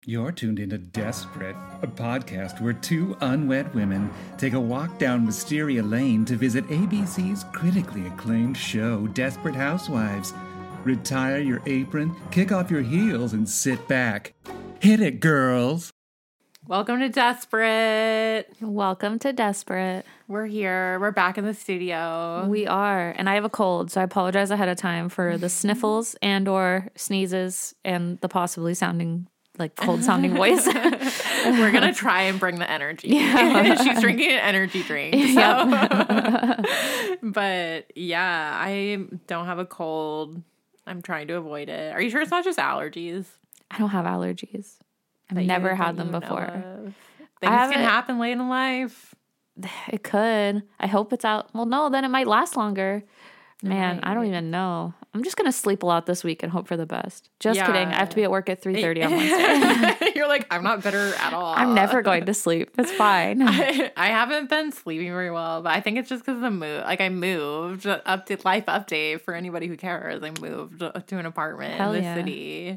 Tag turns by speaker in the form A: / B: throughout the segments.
A: You're tuned into Desperate, a podcast where two unwed women take a walk down Wisteria Lane to visit ABC's critically acclaimed show, Desperate Housewives. Retire your apron, kick off your heels, and sit back. Hit it, girls!
B: Welcome to Desperate.
C: Welcome to Desperate.
B: We're here. We're back in the studio.
C: We are. And I have a cold, so I apologize ahead of time for the sniffles and or sneezes and the possibly sounding like cold sounding voice.
B: We're going to try and bring the energy.
C: Yeah.
B: She's drinking an energy drink. So.
C: Yep.
B: But yeah, I don't have a cold. I'm trying to avoid it. Are you sure it's not just allergies?
C: I don't have allergies. I've never had them before.
B: Things can happen late in life.
C: It could. I hope it's out. Well, no, then it might last longer. Man, I don't even know. I'm just going to sleep a lot this week and hope for the best. Just kidding. I have to be at work at 3:30 on Wednesday.
B: You're like, I'm not bitter at all.
C: I'm never going to sleep. It's fine.
B: I haven't been sleeping very well, but I think it's just because of the move. Like I moved, life update for anybody who cares. I moved to an apartment in the city.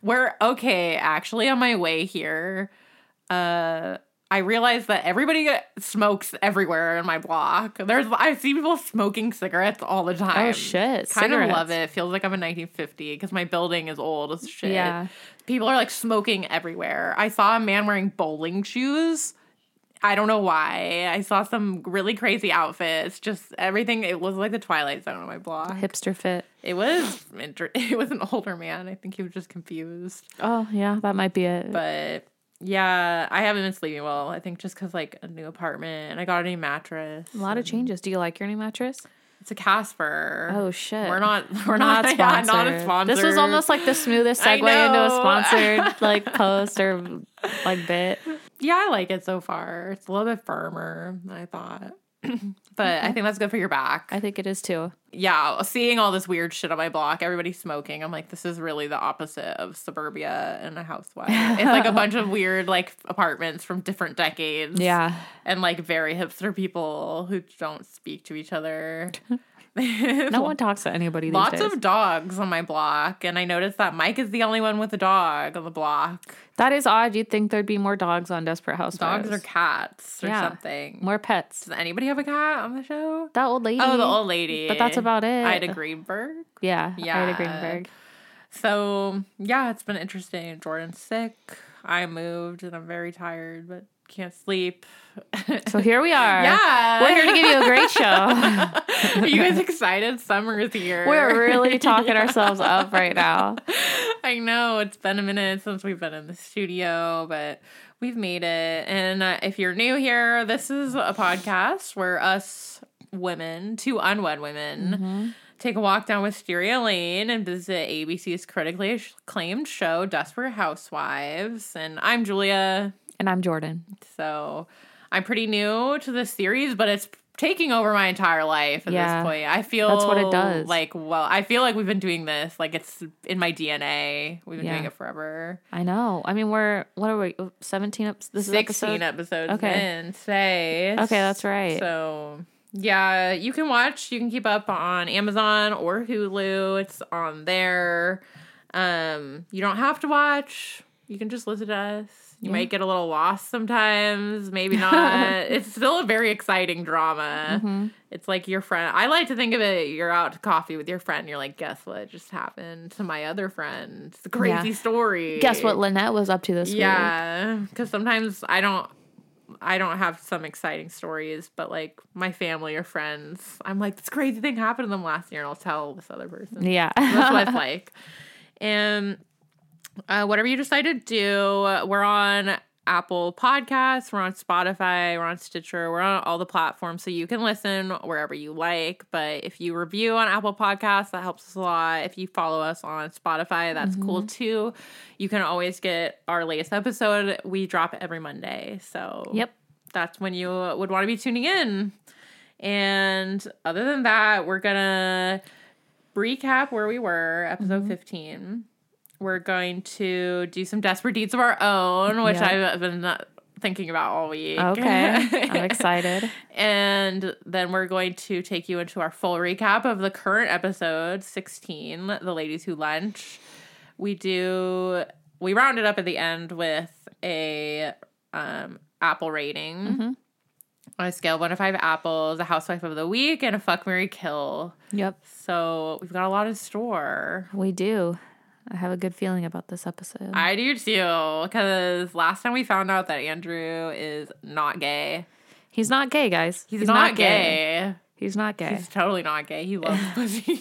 B: Actually on my way here, I realized that everybody smokes everywhere in my block. I see people smoking cigarettes all the time.
C: Oh, shit.
B: Kind of love it. Feels like I'm in 1950 because my building is old as shit.
C: Yeah.
B: People are like smoking everywhere. I saw a man wearing bowling shoes. I don't know why. I saw some really crazy outfits. Just everything. It was like the Twilight Zone on my block.
C: Hipster fit.
B: It was an older man. I think he was just confused.
C: Oh, yeah. That might be it.
B: But... yeah, I haven't been sleeping well. I think just because, like, a new apartment. And I got a new mattress.
C: A lot of changes. Do you like your new mattress?
B: It's a Casper.
C: Oh, shit.
B: We're not
C: sponsored.
B: not a sponsor.
C: This was almost like the smoothest segue into a sponsored, like, post or, like, bit.
B: Yeah, I like it so far. It's a little bit firmer than I thought. But I think that's good for your back.
C: I think it is, too.
B: Yeah, seeing all this weird shit on my block, everybody smoking, I'm like, this is really the opposite of suburbia and a housewife. It's like a bunch of weird, like, apartments from different decades.
C: Yeah.
B: And, like, very hipster people who don't speak to each other.
C: No one talks to anybody these days.
B: Lots of dogs on my block, and I noticed that Mike is the only one with a dog on the block.
C: That is odd. You'd think there'd be more dogs on Desperate Housewives.
B: Dogs or cats or something.
C: More pets.
B: Does anybody have a cat on the show?
C: That old lady.
B: Oh, the old lady.
C: But that's about it.
B: Ida Greenberg.
C: Yeah, Ida Greenberg.
B: So, yeah, it's been interesting. Jordan's sick. I moved, and I'm very tired, but can't sleep.
C: So here we are.
B: Yeah.
C: We're here to give you a great show.
B: Are you guys excited? Summer is here.
C: We're really talking ourselves up right now.
B: I know. It's been a minute since we've been in the studio, but we've made it. And if you're new here, this is a podcast where us women, two unwed women, take a walk down Wisteria Lane and visit ABC's critically acclaimed show, Desperate Housewives. And I'm Julia.
C: And I'm Jordan.
B: So I'm pretty new to this series, but it's taking over my entire life at this point. I feel
C: that's what it does.
B: I feel like we've been doing this. Like it's in my DNA. We've been doing it forever.
C: I know. I mean, what are we, 17? This is
B: 16 episodes in today.
C: Okay, that's right.
B: So, yeah, you can keep up on Amazon or Hulu. It's on there. You don't have to watch. You can just listen to us. You might get a little lost sometimes, maybe not. It's still a very exciting drama. It's like your friend. I like to think of it, you're out to coffee with your friend. You're like, guess what just happened to my other friend? It's a crazy story.
C: Guess what Lynette was up to this week?
B: Yeah, because sometimes I don't have some exciting stories, but like my family or friends, I'm like, this crazy thing happened to them last year, and I'll tell this other person.
C: Yeah.
B: That's what it's like. And whatever you decide to do, we're on Apple Podcasts, we're on Spotify, we're on Stitcher, we're on all the platforms, so you can listen wherever you like. But if you review on Apple Podcasts, that helps us a lot. If you follow us on Spotify, that's cool too. You can always get our latest episode. We drop it every Monday, so that's when you would want to be tuning in. And other than that, we're gonna recap where we were, episode 15. We're going to do some desperate deeds of our own, which I've been thinking about all week.
C: Okay. I'm excited.
B: And then we're going to take you into our full recap of the current episode, 16, The Ladies Who Lunch. We do we rounded up at the end with a Apple rating. On a scale of 1 to 5 apples, a housewife of the week, and a fuck, marry, kill.
C: Yep.
B: So we've got a lot in store.
C: We do. I have a good feeling about this episode.
B: I do too, because last time we found out that Andrew is not gay.
C: He's not gay, guys.
B: He's not gay.
C: He's not gay.
B: He's totally not gay. He loves pussy.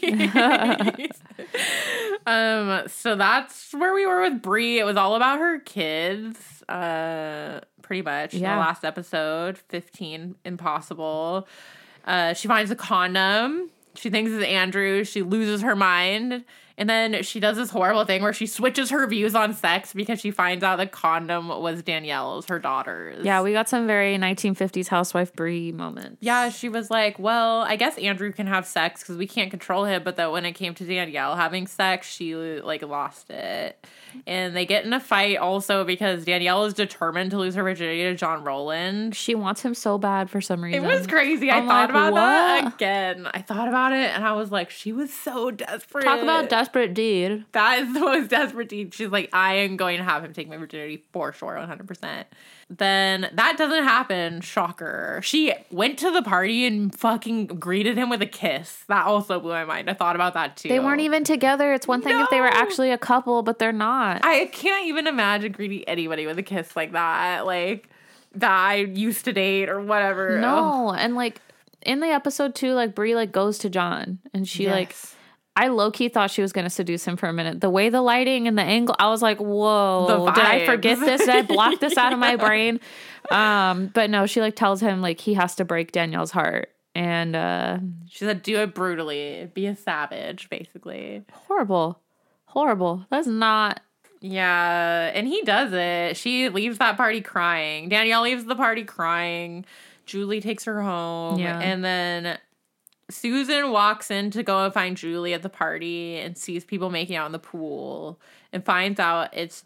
B: So that's where we were with Brie. It was all about her kids, pretty much.
C: Yeah.
B: The last episode, 15 Impossible. She finds a condom. She thinks it's Andrew. She loses her mind. And then she does this horrible thing where she switches her views on sex because she finds out the condom was Danielle's, her daughter's.
C: Yeah, we like some very 1950s housewife Brie moments.
B: Yeah, she was like, well, I guess Andrew can have sex because we can't control him. But that when it came to Danielle having sex, she like lost it. And they get in a fight also because Danielle is determined to lose her virginity to John Rowland.
C: She wants him so bad for some reason.
B: It was crazy. I thought about that again. I thought about it and I was like, she was so desperate.
C: Talk about desperate deed.
B: That is the most desperate deed. She's like, I am going to have him take my virginity for sure, 100%. Then that doesn't happen. Shocker. She went to the party and fucking greeted him with a kiss. That also blew my mind. I thought about that too.
C: They weren't even together. It's one thing if they were actually a couple, but they're not.
B: I can't even imagine greeting anybody with a kiss like that. Like, that I used to date or whatever.
C: No. And like in the episode too, like Brie like goes to John and she like, I low-key thought she was going to seduce him for a minute. The way the lighting and the angle, I was like, whoa, did I forget this? Did I block this out of my brain? But no, she like tells him like he has to break Danielle's heart. And
B: she said, do it brutally. Be a savage, basically.
C: Horrible. That's not...
B: Yeah, and he does it. She leaves that party crying. Danielle leaves the party crying. Julie takes her home. Yeah. And then Susan walks in to go and find Julie at the party and sees people making out in the pool and finds out it's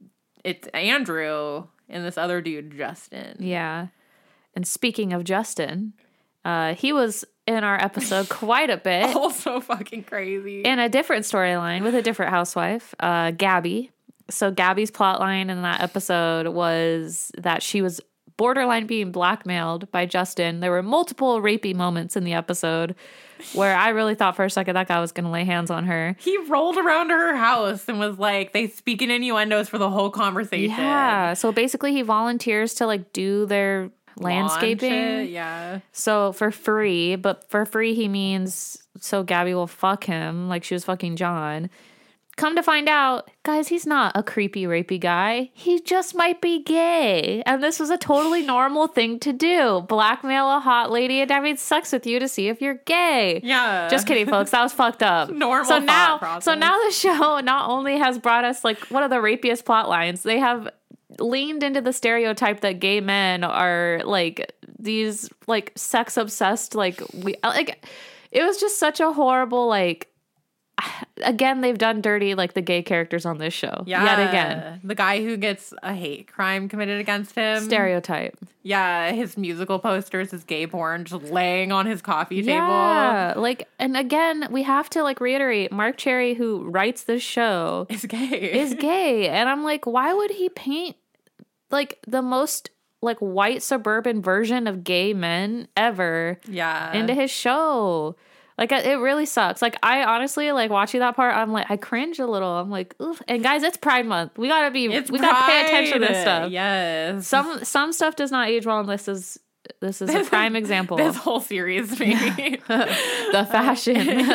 B: Andrew and this other dude, Justin.
C: Yeah. And speaking of Justin, he was in our episode quite a bit.
B: Also fucking crazy.
C: In a different storyline with a different housewife, Gabby. So Gabby's plotline in that episode was that she was borderline being blackmailed by Justin. There were multiple rapey moments in the episode where I really thought for a second that guy was going to lay hands on her.
B: He rolled around to her house and was like, they speak in innuendos for the whole conversation.
C: Yeah. So basically he volunteers to like do their landscaping.
B: Yeah.
C: So for free, but for free he means so Gabby will fuck him like she was fucking John. Come to find out, guys, he's not a creepy, rapey guy. He just might be gay. And this was a totally normal thing to do. Blackmail a hot lady and having sex with you to see if you're gay.
B: Yeah.
C: Just kidding, folks. That was fucked up.
B: Normal
C: so now,
B: process.
C: So now the show not only has brought us like one of the rapiest plot lines, they have leaned into the stereotype that gay men are like these like sex obsessed, like it was just such a horrible like. Again, they've done dirty like the gay characters on this show.
B: Yeah.
C: Yet again.
B: The guy who gets a hate crime committed against him.
C: Stereotype.
B: Yeah, his musical posters, his gay porn just laying on his coffee table.
C: Yeah, like, and again, we have to like reiterate, Mark Cherry, who writes this show,
B: is gay.
C: And I'm like, why would he paint like the most like white suburban version of gay men ever into his show? Like, it really sucks. Like, I honestly, like, watching that part, I'm like, I cringe a little. I'm like, oof. And guys, it's Pride Month. We gotta pay attention to this stuff.
B: Yes.
C: Some stuff does not age well, and this is a prime example.
B: This whole series, maybe.
C: The fashion.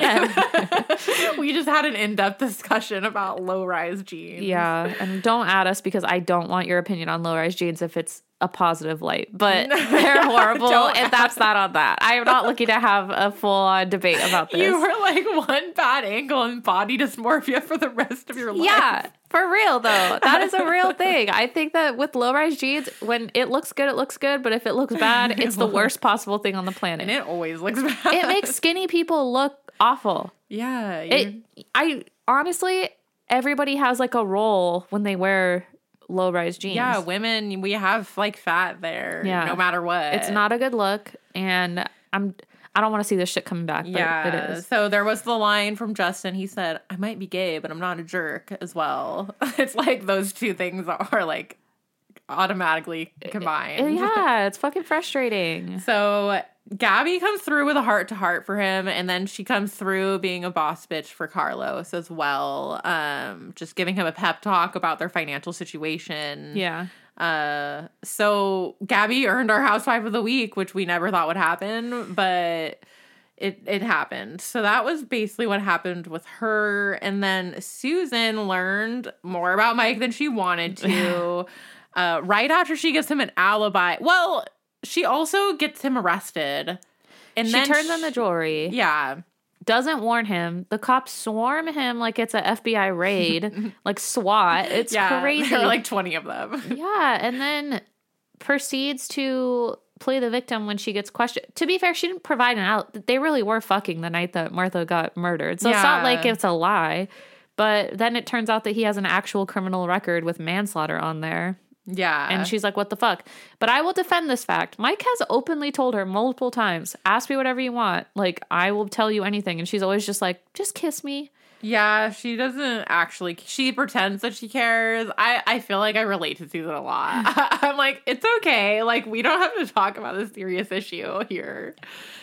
B: We just had an in-depth discussion about low-rise jeans.
C: Yeah, and don't add us because I don't want your opinion on low-rise jeans if it's a positive light, but they're horrible, and that's not on that. I am not looking to have a full-on debate about this.
B: You were like one bad angle and body dysmorphia for the rest of your life.
C: Yeah, for real though. That is a real thing. I think that with low-rise jeans, when it looks good, it looks good, but if it looks bad, it's the worst possible thing on the planet.
B: And it always looks bad.
C: It makes skinny people look awful.
B: Yeah.
C: I honestly, everybody has like a role when they wear low-rise jeans.
B: Yeah, women, we have like fat there, no matter what.
C: It's not a good look, and I don't want to see this shit coming back, but it is.
B: So there was the line from Justin. He said, I might be gay, but I'm not a jerk as well. It's like those two things are like automatically combined.
C: Yeah, it's fucking frustrating.
B: So Gabby comes through with a heart-to-heart for him, and then she comes through being a boss bitch for Carlos as well, just giving him a pep talk about their financial situation.
C: Yeah.
B: So Gabby earned our Housewife of the Week, which we never thought would happen, but it happened. So that was basically what happened with her. And then Susan learned more about Mike than she wanted to. Right after she gives him an alibi. Well, she also gets him arrested. And
C: she
B: then
C: turns on the jewelry.
B: Yeah.
C: Doesn't warn him. The cops swarm him like it's a FBI raid, like SWAT. It's crazy.
B: There are like 20 of them.
C: Yeah, and then proceeds to play the victim when she gets questioned. To be fair, she didn't provide an out. They really were fucking the night that Martha got murdered. So it's not like it's a lie. But then it turns out that he has an actual criminal record with manslaughter on there.
B: Yeah.
C: And she's like, what the fuck? But I will defend this fact. Mike has openly told her multiple times, ask me whatever you want. Like, I will tell you anything. And she's always just like, just kiss me.
B: Yeah, she doesn't actually. She pretends that she cares. I feel like I relate to Susan a lot. I'm like, it's okay. Like, we don't have to talk about this serious issue here.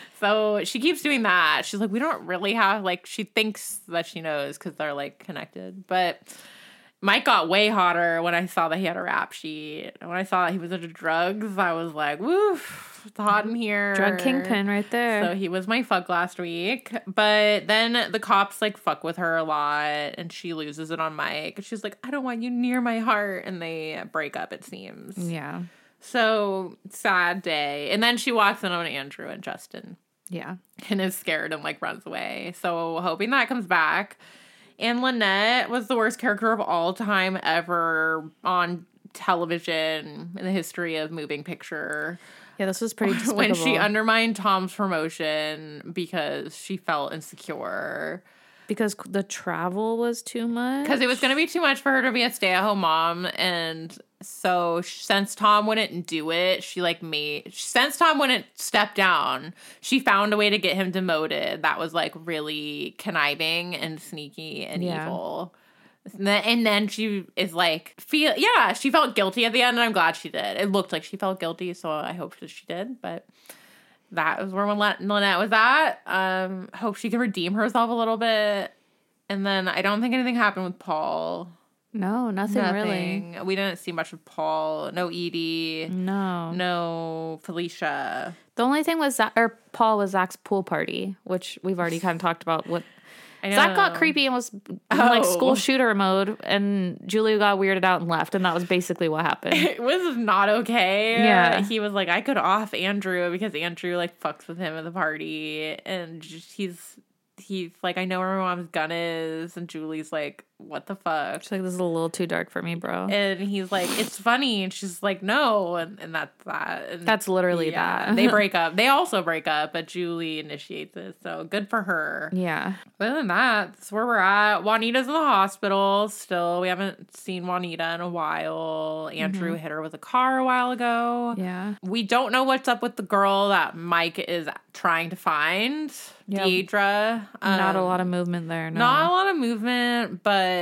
B: So she keeps doing that. She's like, we don't really have, like, she thinks that she knows because they're, like, connected. But Mike got way hotter when I saw that he had a rap sheet. When I saw that he was into drugs, I was like, woof, it's hot in here.
C: Drug kingpin right there.
B: So he was my fuck last week. But then the cops, like, fuck with her a lot, and she loses it on Mike. She's like, I don't want you near my heart. And they break up, it seems.
C: Yeah.
B: So, sad day. And then she walks in on Andrew and Justin.
C: Yeah.
B: And is scared and, like, runs away. So, hoping that comes back. And Lynette was the worst character of all time ever on television in the history of moving picture.
C: Yeah, this was pretty despicable.
B: When she undermined Tom's promotion because she felt insecure.
C: Because the travel was too much?
B: Because it was going to be too much for her to be a stay-at-home mom. And so since Tom wouldn't do it, since Tom wouldn't step down, she found a way to get him demoted. That was like really conniving and sneaky and evil. And then she is like, she felt guilty at the end, and I'm glad she did. It looked like she felt guilty, so I hope that she did. But that was where Lynette was at. Hope she can redeem herself a little bit. And then I don't think anything happened with Paul.
C: No, nothing really.
B: We didn't see much of Paul. No Edie. No Felicia.
C: The only thing was Paul was Zach's pool party, which we've already kind of talked about. Zach got creepy and was in like school shooter mode, and Julia got weirded out and left, and that was basically what happened.
B: It was not okay.
C: Yeah.
B: He was like, I could off Andrew because Andrew like fucks with him at the party, and he's like, I know where my mom's gun is, and Julie's like, what the fuck?
C: She's like, this is a little too dark for me, bro.
B: And he's like, it's funny, and she's like, no, and that's that. And
C: that's literally that.
B: They break up. They also break up, but Julie initiates it, so good for her.
C: Yeah.
B: Other than that, that's where we're at. Juanita's in the hospital still. We haven't seen Juanita in a while. Andrew hit her with a car a while ago.
C: Yeah.
B: We don't know what's up with the girl that Mike is trying to find. Yep. Deidre.
C: Not a lot of movement there. No.
B: Not a lot of movement, but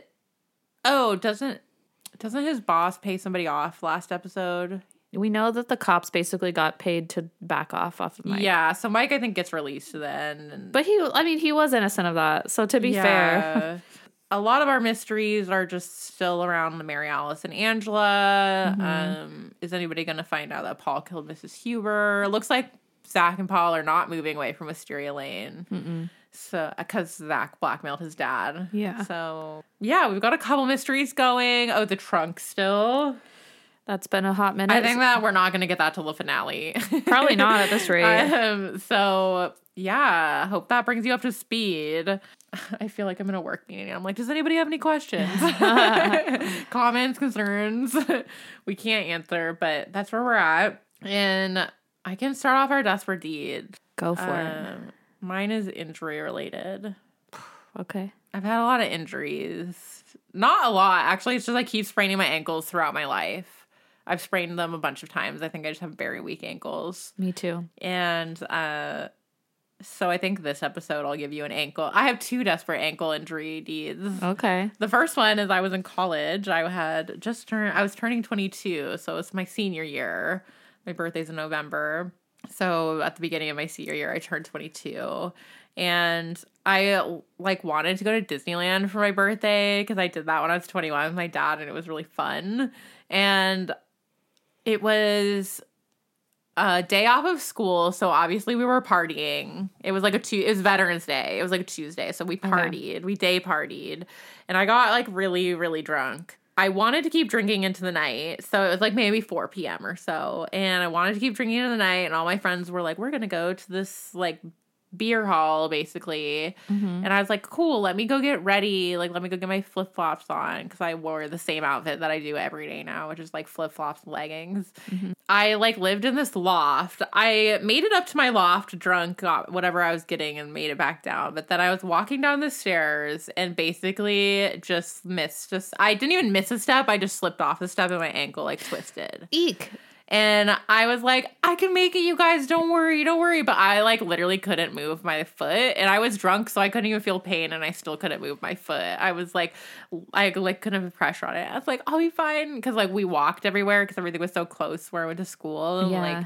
B: doesn't his boss pay somebody off last episode?
C: We know that the cops basically got paid to back off of Mike.
B: Yeah, so Mike I think gets released to the end.
C: But he was innocent of that. So to be fair,
B: a lot of our mysteries are just still around Mary Alice and Angela. Is anybody going to find out that Paul killed Mrs. Huber? It looks like Zach and Paul are not moving away from Wisteria Lane. So, because Zach blackmailed his dad.
C: Yeah.
B: So, yeah, we've got a couple mysteries going. Oh, the trunk still.
C: That's been a hot minute.
B: I think that we're not going to get that till the finale.
C: Probably not at this rate.
B: So, yeah, hope that brings you up to speed. I feel like I'm in a work meeting. I'm like, does anybody have any questions? Comments, concerns? We can't answer, but that's where we're at. And I can start off our Desperate Deed.
C: Go for it.
B: Mine is injury related.
C: Okay.
B: I've had a lot of injuries. Not a lot. Actually, it's just I keep spraining my ankles throughout my life. I've sprained them a bunch of times. I think I just have very weak ankles.
C: Me too.
B: And So I think this episode I'll give you an ankle. I have 2 desperate ankle injury deeds.
C: Okay.
B: The first one is I was in college. I was turning 22, so it's my senior year. My birthday's in November. So at the beginning of my senior year, I turned 22. And I wanted to go to Disneyland for my birthday because I did that when I was 21 with my dad, and it was really fun. And it was a day off of school, so obviously we were partying. It was it was Veterans Day. It was like a Tuesday, so we partied. Okay. We day partied, and I got really, really drunk. I wanted to keep drinking into the night, so it was maybe 4 p.m. or so, and I wanted to keep drinking into the night, and all my friends were like, we're gonna go to this beer hall basically. Mm-hmm. And I was like, cool, let me go get ready, let me go get my flip-flops on, because I wore the same outfit that I do every day now, which is flip-flops and leggings. Mm-hmm. I lived in this loft. I made it up to my loft drunk, got whatever I was getting, and made it back down. But then I was walking down the stairs and basically just I didn't even miss a step, I just slipped off a step and my ankle twisted.
C: Eek.
B: And I was like, I can make it, you guys. Don't worry. But I literally couldn't move my foot. And I was drunk, so I couldn't even feel pain. And I still couldn't move my foot. I was I couldn't have pressure on it. I was like, I'll be fine. Because we walked everywhere because everything was so close where I went to school. And
C: yeah.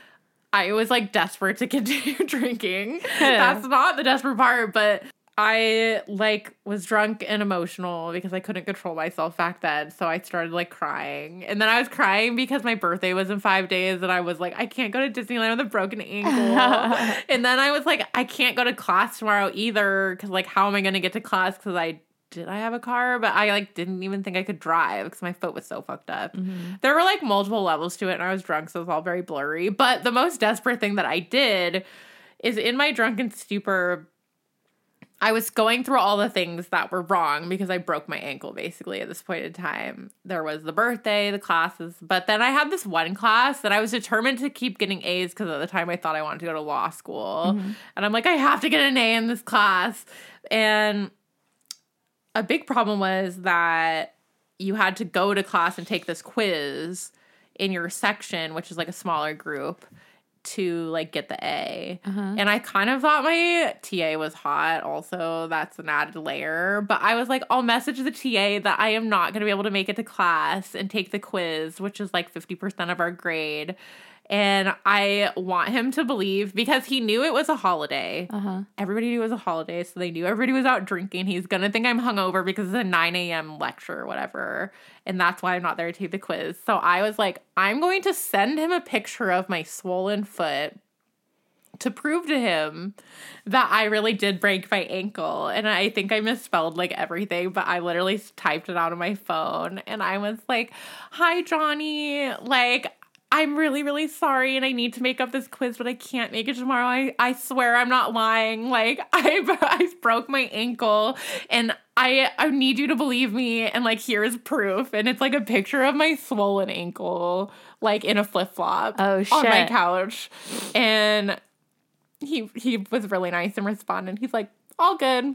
B: I was desperate to continue drinking. That's not the desperate part, but I was drunk and emotional because I couldn't control myself back then. So I started crying. And then I was crying because my birthday was in 5 days and I was I can't go to Disneyland with a broken ankle. And then I was I can't go to class tomorrow either because how am I going to get to class? Because I have a car, but I didn't even think I could drive because my foot was so fucked up. Mm-hmm. There were multiple levels to it and I was drunk, so it was all very blurry. But the most desperate thing that I did is in my drunken stupor, I was going through all the things that were wrong because I broke my ankle basically at this point in time. There was the birthday, the classes, but then I had this one class that I was determined to keep getting A's because at the time I thought I wanted to go to law school. Mm-hmm. And I'm I have to get an A in this class. And a big problem was that you had to go to class and take this quiz in your section, which is a smaller group, to get the A. Uh-huh. And I kind of thought my TA was hot also. That's an added layer. But I was I'll message the TA that I am not going to be able to make it to class and take the quiz, which is 50% of our grade. And I want him to believe, because he knew it was a holiday. Uh-huh. Everybody knew it was a holiday, so they knew everybody was out drinking. He's going to think I'm hungover because it's a 9 a.m. lecture or whatever. And that's why I'm not there to take the quiz. So I was I'm going to send him a picture of my swollen foot to prove to him that I really did break my ankle. And I think I misspelled everything, but I literally typed it out on my phone. And I was hi, Johnny. I'm really, really sorry and I need to make up this quiz, but I can't make it tomorrow. I swear I'm not lying. I broke my ankle and I need you to believe me. And here's proof. And it's a picture of my swollen ankle, in a flip-flop on my couch. And he was really nice and responded. He's all good.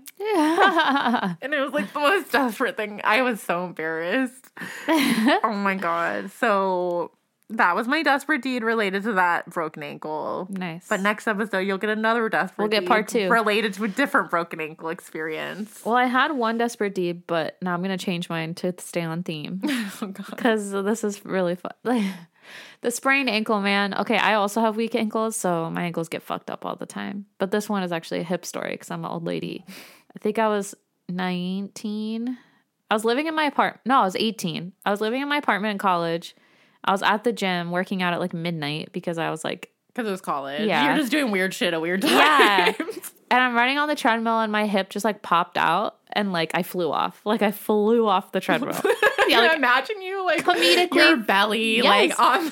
B: Yeah. And it was the most desperate thing. I was so embarrassed. Oh my God. So that was my desperate deed related to that broken ankle.
C: Nice.
B: But next episode, you'll get another desperate deed.
C: We'll get part 2.
B: Related to a different broken ankle experience.
C: Well, I had one desperate deed, but now I'm going to change mine to stay on theme. Oh, God. Because this is really fun. The sprained ankle, man. Okay, I also have weak ankles, so my ankles get fucked up all the time. But this one is actually a hip story because I'm an old lady. I think I was 19. I was living in my apartment. No, I was 18. I was living in my apartment in college. I was at the gym working out at midnight because I was because
B: it was college.
C: Yeah.
B: You're just doing weird shit at weird times.
C: Yeah. And I'm running on the treadmill and my hip just popped out and I flew off. I flew off the treadmill.
B: Yeah, imagine you
C: comedically,
B: your belly
C: yes.
B: on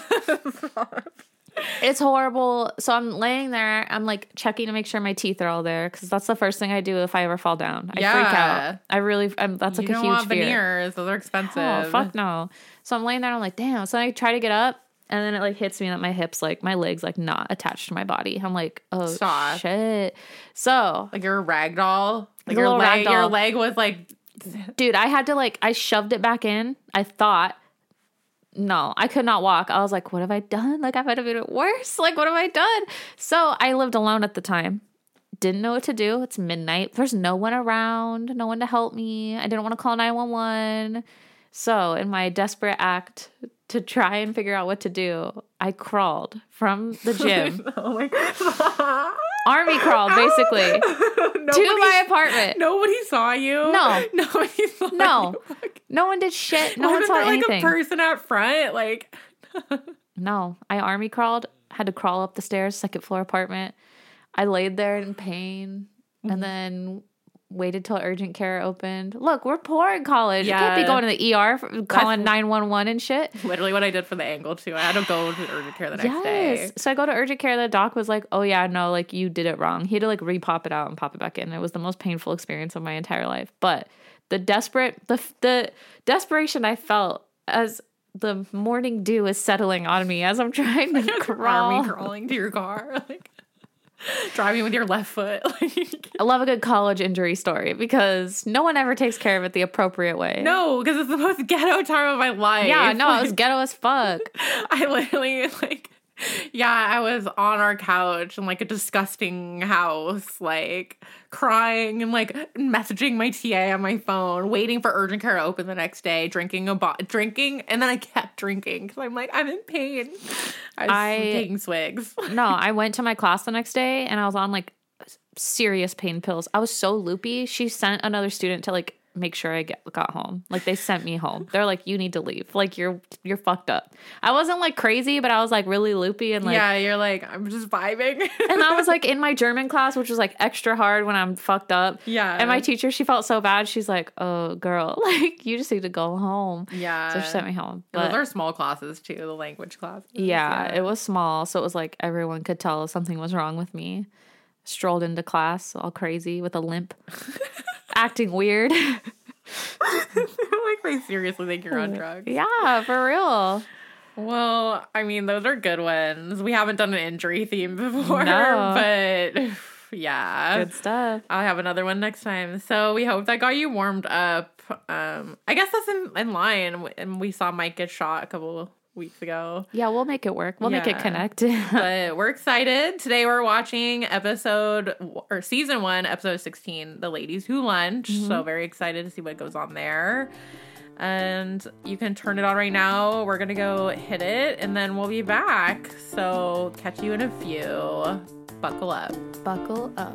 C: It's horrible. So I'm laying there. I'm checking to make sure my teeth are all there because that's the first thing I do if I ever fall down. I freak out. I really. That's a huge fear. You don't want
B: veneers. Those are expensive.
C: Oh, fuck no. So I'm laying there and I'm damn. So I try to get up and then it hits me that my hips, my legs, not attached to my body. I'm oh, stop. Shit. So.
B: You're a rag doll? Your leg was
C: Dude, I had to I shoved it back in. I thought. No, I could not walk. I was what have I done? I might have made it worse. What have I done? So I lived alone at the time. didn't know what to do. It's midnight. There's no one around, no one to help me. I didn't want to call 911. So in my desperate act to try and figure out what to do, I crawled from the gym.
B: Oh my God.
C: Army crawled, basically, to my apartment.
B: Nobody saw you?
C: No.
B: Nobody saw you?
C: No one did shit. No one saw
B: there,
C: anything.
B: Like a person out front? Like,
C: no. I army crawled, had to crawl up the stairs, second floor apartment. I laid there in pain and then waited till urgent care opened. Look, we're poor in college.
B: Yeah.
C: You can't be going to the ER, calling 911 and shit.
B: Literally what I did for the angle, too. I had to go to urgent care the next day.
C: So I go to urgent care. The doc was like, oh, yeah, no, like, you did it wrong. He had to, like, re-pop it out and pop it back in. It was the most painful experience of my entire life. But the desperation I felt as the morning dew is settling on me as I'm trying to crawl.
B: Army crawling to your car. Like, driving with your left foot.
C: I love a good college injury story because no one ever takes care of it the appropriate way.
B: No, because it's the most ghetto time of my life.
C: Yeah, no, it was ghetto as fuck.
B: I literally, I was on our couch in, like, a disgusting house, like, crying and, like, messaging my TA on my phone, waiting for urgent care to open the next day, drinking, and then I kept drinking because I'm like, I'm in pain. I was taking swigs.
C: No, I went to my class the next day and I was on, like, serious pain pills. I was so loopy. She sent another student to, like, make sure I got home. Like, they sent me home. They're like, you need to leave. Like, you're fucked up. I wasn't, like, crazy, but I was, like, really loopy and, like...
B: Yeah, you're like, I'm just vibing.
C: And I was, like, in my German class, which was, like, extra hard when I'm fucked up.
B: Yeah.
C: And my teacher, she felt so bad. She's like, oh, girl, like, you just need to go home.
B: Yeah.
C: So she sent me home.
B: But those are small classes, too, the language classes.
C: Yeah, it was small. So it was, like, everyone could tell something was wrong with me. Strolled into class all crazy with a limp. Acting weird.
B: Like, they seriously think you're on drugs.
C: Yeah, for real.
B: Well, I mean, those are good ones. We haven't done an injury theme before,
C: No.
B: but yeah.
C: Good stuff.
B: I'll have another one next time. So we hope that got you warmed up. I guess that's in line. And we saw Mike get shot a couple weeks ago.
C: Yeah, we'll make it work. We'll make it connect.
B: But we're excited. Today we're watching season 1, episode 16, The Ladies Who Lunch. Mm-hmm. So very excited to see what goes on there. And you can turn it on right now. We're going to go hit it and then we'll be back. So catch you in a few. Buckle up.
C: Buckle up.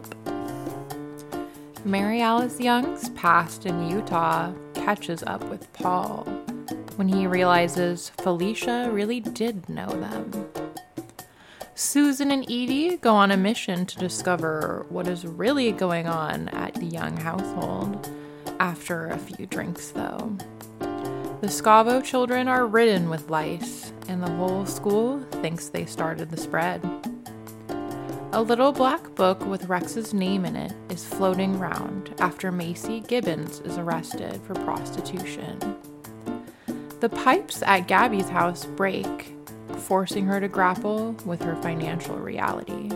B: Mary Alice Young's past in Utah catches up with Paul when he realizes Felicia really did know them. Susan and Edie go on a mission to discover what is really going on at the Young household. After a few drinks, though. The Scavo children are ridden with lice, and the whole school thinks they started the spread. A little black book with Rex's name in it is floating round after Macy Gibbons is arrested for prostitution. The pipes at Gabby's house break, forcing her to grapple with her financial reality.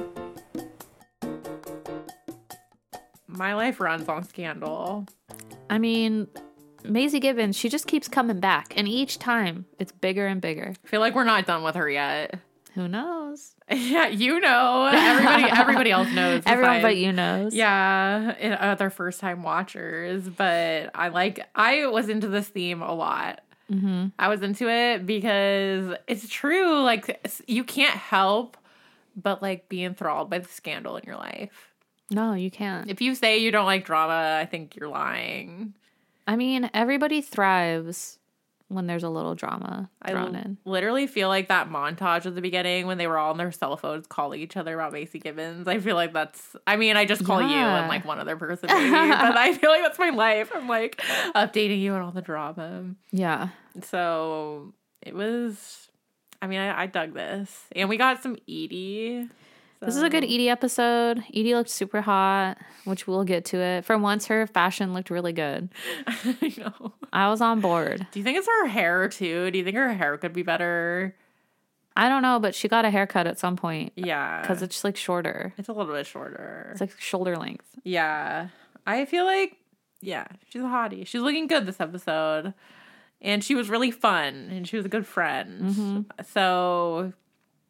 B: My life runs on Scandal.
C: I mean, Maisie Gibbons, she just keeps coming back. And each time, it's bigger and bigger.
B: I feel like we're not done with her yet.
C: Who knows?
B: Yeah, you know. Everybody else knows.
C: Everyone but you knows.
B: Yeah, other first-time watchers. But I was into this theme a lot.
C: Mm-hmm.
B: I was into it because it's true. Like, you can't help but, like, be enthralled by the scandal in your life.
C: No, you can't.
B: If you say you don't like drama, I think you're lying.
C: I mean, everybody thrives when there's a little drama thrown in.
B: I literally feel like that montage at the beginning when they were all on their cell phones calling each other about Macy Gibbons. I feel like I just call you and, like, one other person maybe, but I feel like that's my life. I'm, like, updating you on all the drama.
C: Yeah.
B: So it was, I dug this. And we got some Edie. So.
C: This is a good Edie episode. Edie looked super hot, which we'll get to it. For once, her fashion looked really good.
B: I know.
C: I was on board.
B: Do you think it's her hair, too? Do you think her hair could be better?
C: I don't know, but she got a haircut at some point.
B: Yeah.
C: Because it's, like, shorter.
B: It's a little bit shorter.
C: It's, like, shoulder length.
B: Yeah. I feel like, yeah, she's a hottie. She's looking good this episode. And she was really fun. And she was a good friend.
C: Mm-hmm.
B: So...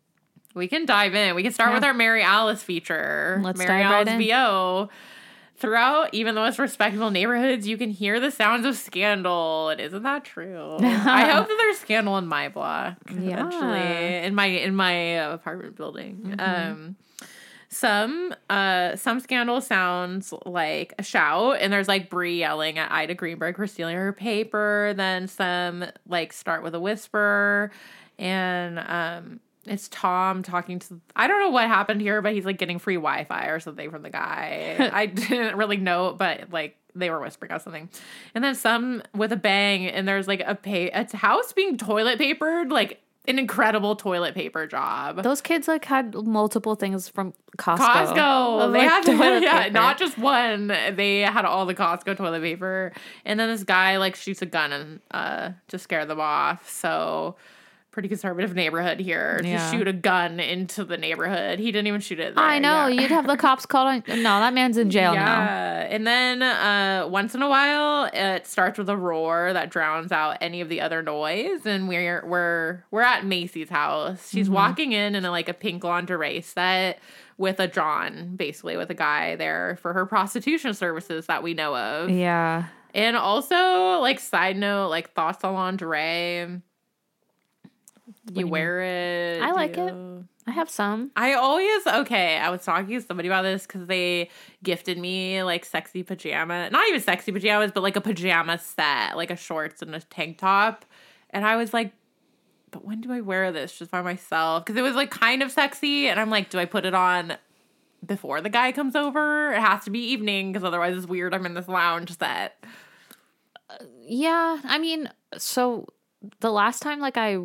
B: We can dive in. We can start with our Mary Alice feature.
C: Let's
B: Mary
C: dive right
B: Alice
C: in.
B: VO. Throughout even the most respectable neighborhoods, you can hear the sounds of scandal. And isn't that true? I hope that there's scandal in my block eventually, in my apartment building. Some scandal sounds like a shout, and there's like Bree yelling at Ida Greenberg for stealing her paper. Then some like start with a whisper, and it's Tom talking to, I don't know what happened here, but he's like getting free Wi-Fi or something from the guy. I didn't really know, but like they were whispering out something. And then some with a bang, and there's like a house being toilet papered, like an incredible toilet paper job.
C: Those kids like had multiple things from Costco.
B: Costco. They had
C: toilet
B: yeah,
C: paper.
B: not just one. They had all the Costco toilet paper. And then this guy like shoots a gun and to scare them off. So pretty conservative neighborhood here.
C: Yeah.
B: To shoot a gun into the neighborhood. He didn't even shoot it there.
C: I know.
B: Yeah.
C: You'd have the cops called on. No, that man's in jail now.
B: And then once in a while, it starts with a roar that drowns out any of the other noise. And we're at Macy's house. She's walking in a pink lingerie set with a John, basically with a guy there for her prostitution services that we know of.
C: Yeah.
B: And also, like, side note, like, thoughts on lingerie. You wear it.
C: I like it. I have some.
B: I was talking to somebody about this because they gifted me like sexy pajama, not even sexy pajamas, but like a pajama set, like a shorts and a tank top. And I was like, but when do I wear this just by myself? Because it was like kind of sexy. And I'm like, do I put it on before the guy comes over? It has to be evening because otherwise it's weird. I'm in this lounge set.
C: Yeah. I mean, so the last time like I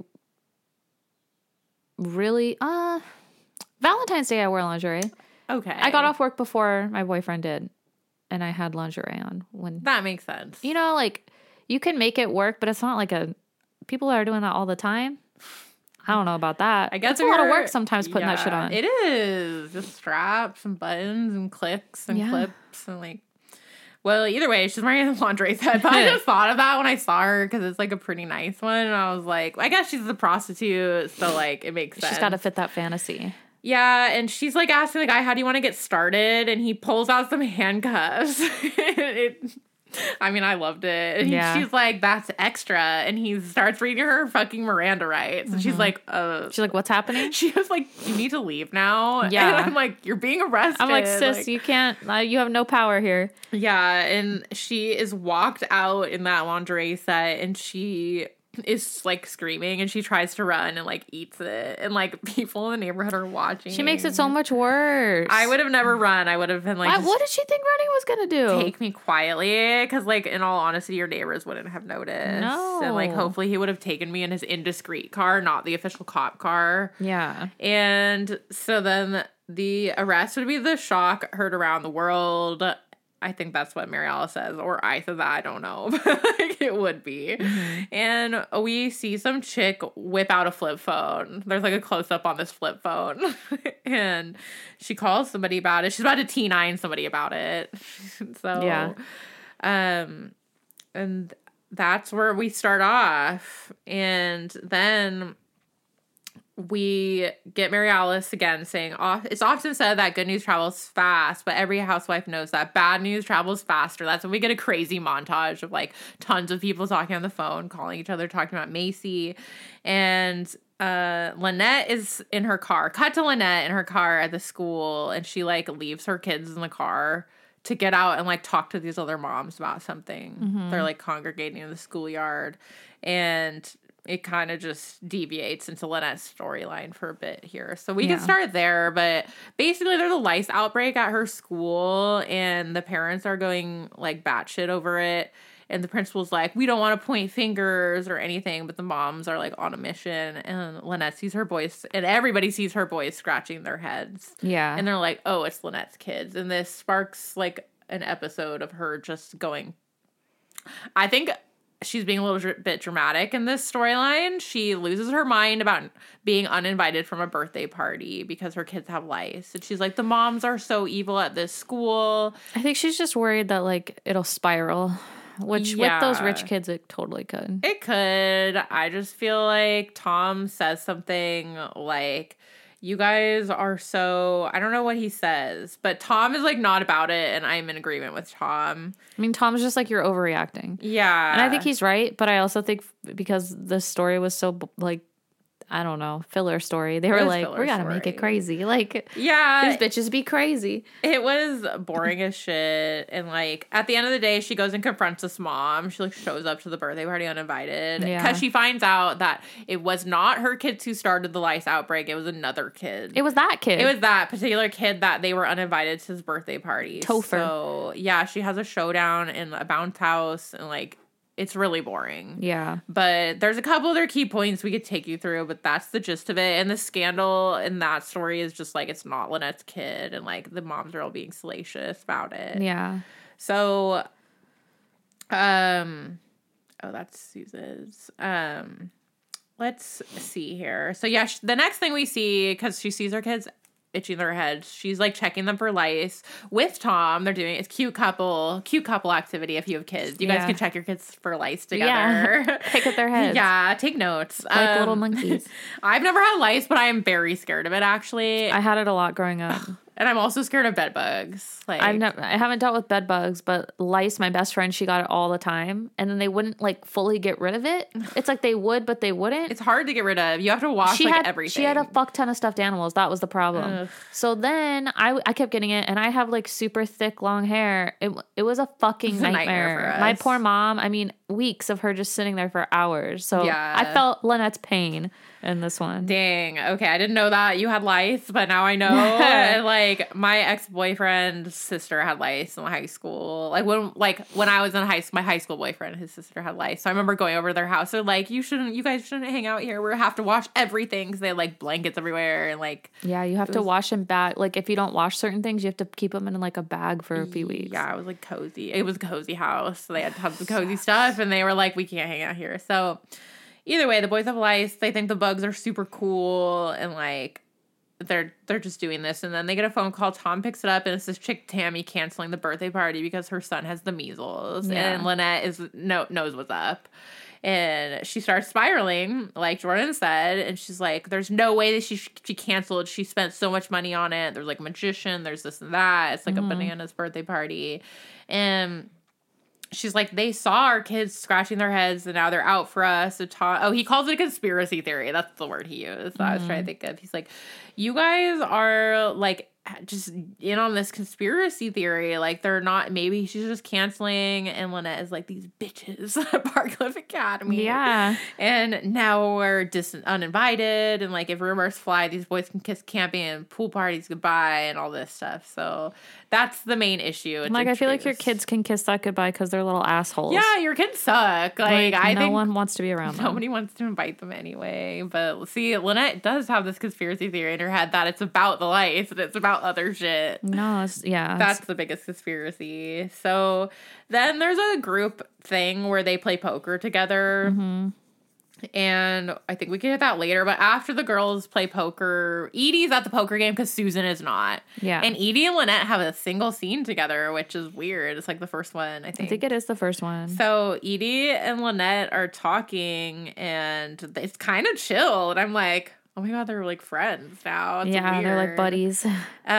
C: really Valentine's Day I wore lingerie.
B: Okay.
C: I got off work before my boyfriend did, and I had lingerie on when
B: That makes sense.
C: you know, like you can make it work, but it's not like people are doing that all the time. I don't know about that.
B: I guess
C: it's a lot of work sometimes putting that shit on.
B: It is. Just straps and buttons and clicks and clips and like. Well, either way, she's wearing a lingerie set. But I just thought of that when I saw her because it's like a pretty nice one. And I was like, I guess she's a prostitute, so like it makes sense.
C: She's got to fit that fantasy.
B: Yeah, and she's like asking the guy, how do you want to get started? And he pulls out some handcuffs. I loved it. And she's like, that's extra. And he starts reading her fucking Miranda rights. And she's like,
C: She's like, what's happening?
B: She was like, you need to leave now.
C: Yeah.
B: And I'm like, you're being arrested.
C: I'm like, sis, you can't, you have no power here.
B: Yeah, and she is walked out in that lingerie set, and she is like screaming, and she tries to run and like eats it, and like people in the neighborhood are watching.
C: She makes it so much worse.
B: I would have never run. I would have been like,
C: what did she think running was gonna do?
B: Take me quietly, because like in all honesty, your neighbors wouldn't have noticed.
C: No.
B: And like hopefully he would have taken me in his indiscreet car, not the official cop car.
C: Yeah.
B: And so then the arrest would be the shock heard around the world. I think that's what Mary Alice says, or I said that, I don't know, but like, it would be. Mm-hmm. And we see some chick whip out a flip phone. There's like a close up on this flip phone, and she calls somebody about it. She's about to T9 somebody about it. So,
C: yeah.
B: And that's where we start off, and then we get Mary Alice again saying, it's often said that good news travels fast, but every housewife knows that bad news travels faster. That's when we get a crazy montage of like tons of people talking on the phone, calling each other, talking about Macy. And Lynette is in her car. Cut to Lynette in her car at the school, and she like leaves her kids in the car to get out and like talk to these other moms about something. Mm-hmm. They're like congregating in the schoolyard, and it kind of just deviates into Lynette's storyline for a bit here. So we can start there, but basically there's a lice outbreak at her school, and the parents are going like batshit over it. And the principal's like, we don't want to point fingers or anything, but the moms are like on a mission, and Lynette sees her boys, and everybody sees her boys scratching their heads.
C: Yeah.
B: And they're like, oh, it's Lynette's kids. And this sparks like an episode of her just going, I think she's being a little bit dramatic in this storyline. She loses her mind about being uninvited from a birthday party because her kids have lice. And she's like, the moms are so evil at this school.
C: I think she's just worried that like it'll spiral, which with those rich kids, it totally could.
B: It could. I just feel like Tom says something like, you guys are so, I don't know what he says, but Tom is like not about it, and I'm in agreement with Tom.
C: I mean, Tom's just like, you're overreacting.
B: Yeah.
C: And I think he's right, but I also think because the story was so like, I don't know, filler story. They were like, we gotta make it crazy. Like,
B: yeah,
C: these bitches be crazy.
B: It was boring as shit. And like, at the end of the day, she goes and confronts this mom. She like shows up to the birthday party uninvited. Because she finds out that it was not her kids who started the lice outbreak. It was another kid.
C: It was that kid.
B: It was that particular kid that they were uninvited to his birthday party.
C: Topher.
B: So yeah, she has a showdown in a bounce house, and like, it's really boring.
C: Yeah.
B: But there's a couple other key points we could take you through, but that's the gist of it. And the scandal in that story is just like, it's not Lynette's kid, and like the moms are all being salacious about it.
C: Yeah.
B: So, oh, that's Susan's. Let's see here. So yeah, the next thing we see, because she sees her kids itching their heads, she's like checking them for lice with Tom. They're doing it's cute couple activity. If you have kids, you guys can check your kids for lice together.
C: Yeah. Pick at their heads.
B: Yeah, take notes
C: like little monkeys.
B: I've never had lice, but I am very scared of it. Actually,
C: I had it a lot growing up.
B: And I'm also scared of bed bugs. Like,
C: I haven't dealt with bed bugs, but lice, my best friend, she got it all the time. And then they wouldn't like fully get rid of it. It's like they would, but they wouldn't.
B: It's hard to get rid of. You have to wash everything.
C: She had a fuck ton of stuffed animals. That was the problem. Ugh. So then I kept getting it, and I have like super thick long hair. It was a fucking nightmare for us. My poor mom, I mean, weeks of her just sitting there for hours. So yeah. I felt Lynette's pain in this one.
B: Dang. Okay, I didn't know that you had lice, but now I know. And like my ex-boyfriend's sister had lice in high school. Like when I was in my high school boyfriend, his sister had lice. So I remember going over to their house. They're like, you guys shouldn't hang out here. We have to wash everything because they had like blankets everywhere and like.
C: Yeah, you have to wash them back. Like if you don't wash certain things, you have to keep them in like a bag for a few weeks.
B: Yeah, it was like cozy. It was a cozy house. So they had to have some cozy stuff, and they were like, we can't hang out here. So. Either way, the boys have lice. They think the bugs are super cool, and like they're just doing this. And then they get a phone call. Tom picks it up, and it's this chick Tammy canceling the birthday party because her son has the measles. Yeah. And Lynette knows what's up, and she starts spiraling, like Jordan said. And she's like, "There's no way that she canceled. She spent so much money on it. There's like a magician. There's this and that. It's like a bananas birthday party," and. She's like, they saw our kids scratching their heads and now they're out for us. So he calls it a conspiracy theory. That's the word he used. So I was trying to think of. He's like, you guys are like just in on this conspiracy theory. Like they're not, maybe she's just canceling. And Lynette is like, these bitches at Parkliff Academy.
C: Yeah.
B: And now we're uninvited. And like if rumors fly, these boys can kiss camping and pool parties goodbye and all this stuff. So that's the main issue.
C: Like, I feel like your kids can kiss that goodbye because they're little assholes.
B: Yeah, your kids suck. Like I think
C: no one wants to be around them.
B: Nobody wants to invite them anyway. But see, Lynette does have this conspiracy theory in her head that it's about the lice and it's about other shit.
C: No,
B: that's the biggest conspiracy. So then there's a group thing where they play poker together. Mm-hmm. And I think we can hit that later. But after the girls play poker, Edie's at the poker game because Susan is not.
C: Yeah.
B: And Edie and Lynette have a single scene together, which is weird. It's like the first one, I think.
C: I think it is the first one.
B: So Edie and Lynette are talking, and it's kind of chill. And I'm like, oh my God, they're like friends now. It's weird.
C: They're like buddies.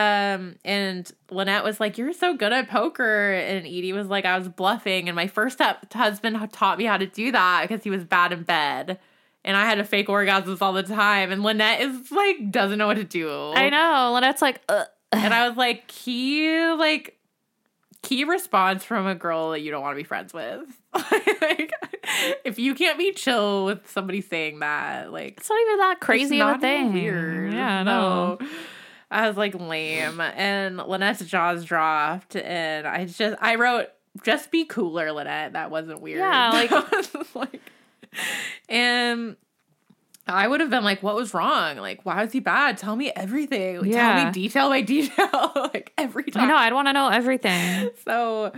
B: And Lynette was like, you're so good at poker. And Edie was like, I was bluffing. And my first husband taught me how to do that because he was bad in bed. And I had to fake orgasms all the time. And Lynette is like, doesn't know what to do.
C: I know. Lynette's like, ugh.
B: And I was like, key response from a girl that you don't want to be friends with. Like, if you can't be chill with somebody saying that, like,
C: it's not even that crazy of a thing.
B: Weird.
C: Yeah, no.
B: I was like lame, and Lynette's jaws dropped, and I wrote, just be cooler, Lynette. That wasn't weird.
C: Yeah,
B: like, and I would have been like, what was wrong? Like, why was he bad? Tell me everything. Like, tell me detail by detail. Like, every time.
C: I know. I'd want to know everything.
B: So,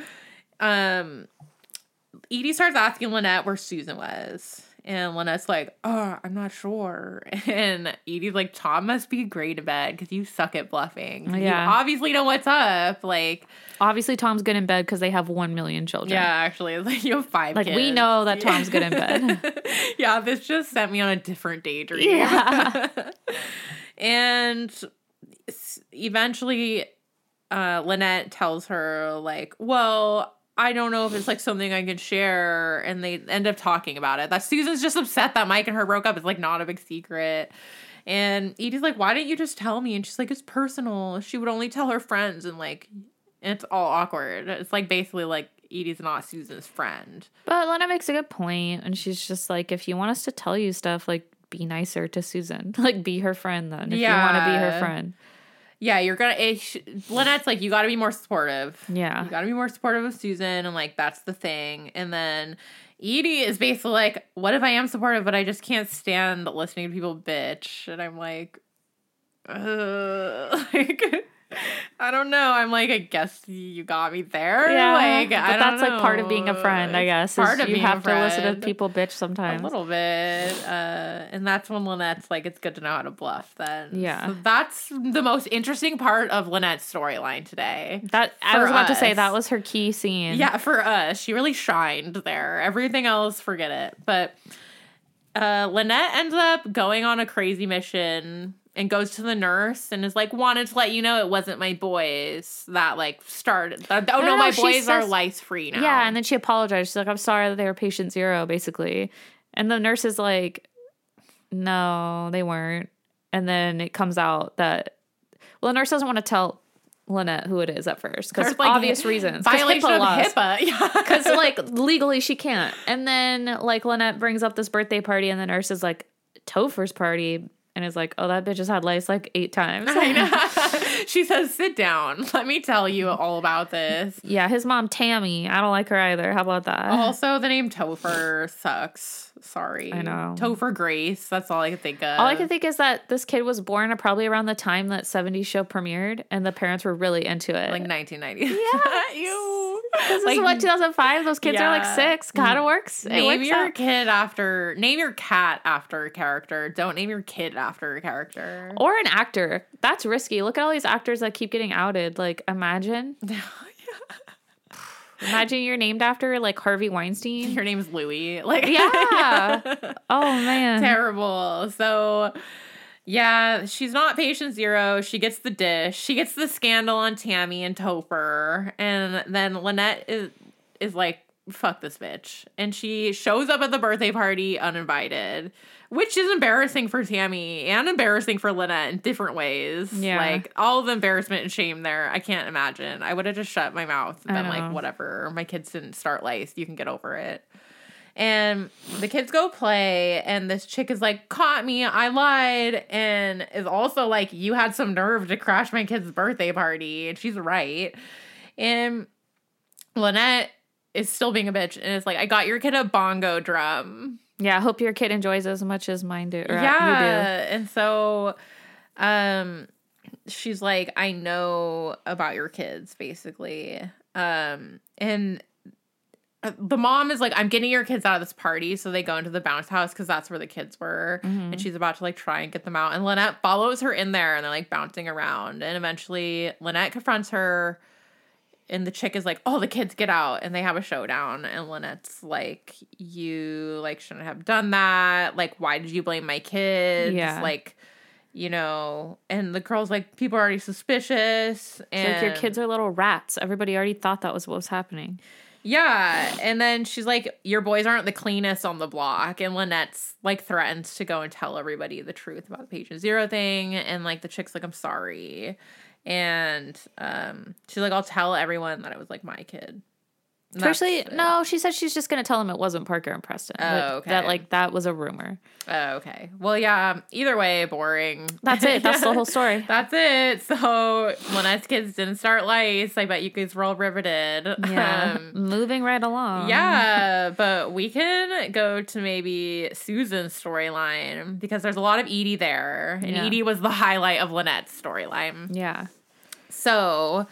B: Edie starts asking Lynette where Susan was. And Lynette's like, oh, I'm not sure. And Edie's like, Tom must be great at bed because you suck at bluffing.
C: Yeah.
B: You obviously know what's up. Like,
C: obviously Tom's good in bed because they have 1 million children.
B: Yeah, actually. It's like you have 5 kids.
C: Like, we know that Tom's good in bed.
B: Yeah, this just sent me on a different daydream.
C: Yeah.
B: And eventually Lynette tells her, like, well, I don't know if it's, like, something I can share. And they end up talking about it. That Susan's just upset that Mike and her broke up. It's, like, not a big secret. And Edie's like, why didn't you just tell me? And she's like, it's personal. She would only tell her friends. And, like, it's all awkward. It's, like, basically, like, Edie's not Susan's friend.
C: But Lena makes a good point, and she's just like, if you want us to tell you stuff, like, be nicer to Susan. Like, be her friend then, if you want to be her friend.
B: Yeah, you're gonna... Lynette's like, you gotta be more supportive.
C: Yeah.
B: You gotta be more supportive of Susan, and, like, that's the thing. And then Edie is basically like, what if I am supportive, but I just can't stand listening to people bitch? And I'm like, like... I don't know. I'm like, I guess you got me there.
C: Yeah,
B: like,
C: but
B: I don't
C: that's
B: know.
C: like part of being a friend, I guess.
B: Part of
C: you
B: being
C: have
B: a friend.
C: to listen to people bitch sometimes.
B: A little bit. And that's when Lynette's like, it's good to know how to bluff then.
C: Yeah.
B: So that's the most interesting part of Lynette's story today.
C: That I was about to say that was her key scene.
B: Yeah, for us. She really shined there. Everything else, forget it. But Lynette ends up going on a crazy mission and goes to the nurse and is like, wanted to let you know it wasn't my boys that, like, started. My boys are lice-free now.
C: Yeah, and then she apologized. She's like, I'm sorry that they were patient zero, basically. And the nurse is like, no, they weren't. And then it comes out that, well, the nurse doesn't want to tell Lynette who it is at first because
B: like,
C: obvious reasons.
B: Violation of HIPAA.
C: Yeah. Because, like, legally she can't. And then, like, Lynette brings up this birthday party and the nurse is like, Topher's party. And is like, oh, that bitch has had lice like 8 times.
B: I know. She says, sit down. Let me tell you all about this.
C: Yeah, his mom, Tammy. I don't like her either. How about that?
B: Also, the name Topher sucks. Sorry.
C: I know.
B: Topher Grace. That's all I can think of.
C: All I can think is that this kid was born probably around the time that 70s show premiered, and the parents were really into it.
B: Like 1990.
C: Yeah.
B: Ew.
C: This is what, 2005? Those kids are like 6. Kind of works.
B: Name your cat after a character. Don't name your kid after a character.
C: Or an actor. That's risky. Look at all these actors that keep getting outed. Like, imagine. Imagine you're named after, like, Harvey Weinstein.
B: Your name's Louis. Like,
C: yeah. Oh, man.
B: Terrible. So, yeah, she's not patient zero. She gets the dish. She gets the scandal on Tammy and Topher. And then Lynette is like, fuck this bitch. And she shows up at the birthday party uninvited, which is embarrassing for Tammy and embarrassing for Lynette in different ways.
C: Yeah.
B: Like, all of the embarrassment and shame there, I can't imagine. I would have just shut my mouth and been like, whatever. My kids didn't start lice. You can get over it. And the kids go play, and this chick is like, caught me, I lied, and is also like, you had some nerve to crash my kid's birthday party. And she's right. And Lynette is still being a bitch, and it's like, I got your kid a bongo drum.
C: Yeah, I hope your kid enjoys it as much as mine do. Or
B: yeah, you do. And so she's like, I know about your kids, basically. And the mom is like, I'm getting your kids out of this party. So they go into the bounce house because that's where the kids were. Mm-hmm. And she's about to, like, try and get them out. And Lynette follows her in there, and they're, like, bouncing around. And eventually Lynette confronts her. And the chick is like, oh, the kids get out. And they have a showdown. And Lynette's like, you, like, shouldn't have done that. Like, why did you blame my kids?
C: Yeah.
B: Like, you know. And the girl's like, people are already suspicious. And
C: like, your kids are little rats. Everybody already thought that was what was happening.
B: Yeah. And then she's like, your boys aren't the cleanest on the block. And Lynette's, like, threatens to go and tell everybody the truth about the patient zero thing. And, like, the chick's like, I'm sorry. And she's like, I'll tell everyone that it was, like, my kid.
C: Especially, no, she said she's just going to tell them it wasn't Parker and Preston.
B: Oh, okay.
C: That, like, that was a rumor.
B: Oh, okay. Well, yeah, either way, boring.
C: That's it. That's the whole story.
B: That's it. So, Lynette's kids didn't start lice. I bet you guys were all riveted.
C: Yeah. Moving right along.
B: Yeah, but we can go to maybe Susan's storyline because there's a lot of Edie there. And Edie was the highlight of Lynette's storyline.
C: Yeah.
B: So,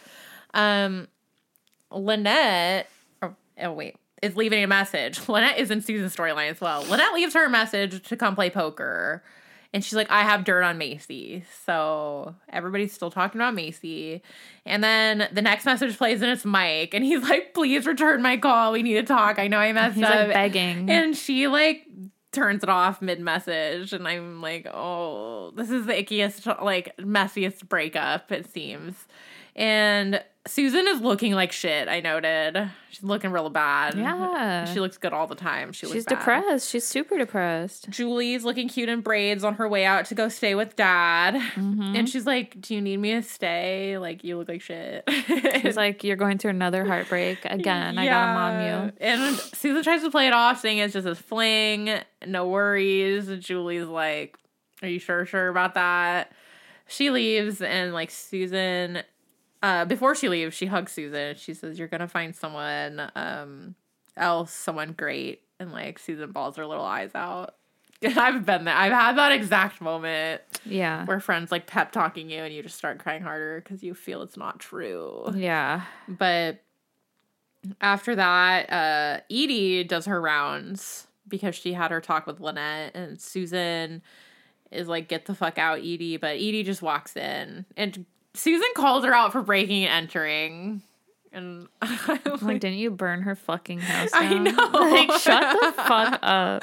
B: Lynette... Oh, wait. Is leaving a message. Lynette is in Susan's storyline as well. Lynette leaves her a message to come play poker. And she's like, I have dirt on Macy. So everybody's still talking about Macy. And then the next message plays and it's Mike. And he's like, please return my call. We need to talk. I know I messed up.
C: He's like begging.
B: And she, like, turns it off mid-message, and I'm like, oh, this is the ickiest, like, messiest breakup, it seems. And Susan is looking like shit, I noted. She's looking real bad.
C: Yeah.
B: She looks good all the time.
C: She's depressed. She's super depressed.
B: Julie's looking cute in braids on her way out to go stay with Dad. Mm-hmm. And she's like, do you need me to stay? Like, you look like shit.
C: She's like, you're going through another heartbreak again. Yeah. I gotta mom you.
B: And Susan tries to play it off, saying it's just a fling. No worries. And Julie's like, are you sure about that? She leaves, and like Susan... before she leaves, she hugs Susan. She says, you're going to find someone else, someone great. And, like, Susan balls her little eyes out. I've been there. I've had that exact moment.
C: Yeah.
B: Where friends, like, pep talking you and you just start crying harder because you feel it's not true.
C: Yeah.
B: But after that, Edie does her rounds because she had her talk with Lynette. And Susan is like, get the fuck out, Edie. But Edie just walks in. And Susan calls her out for breaking and entering. And I'm
C: like, didn't you burn her fucking house down?
B: I know.
C: Like, shut the fuck up.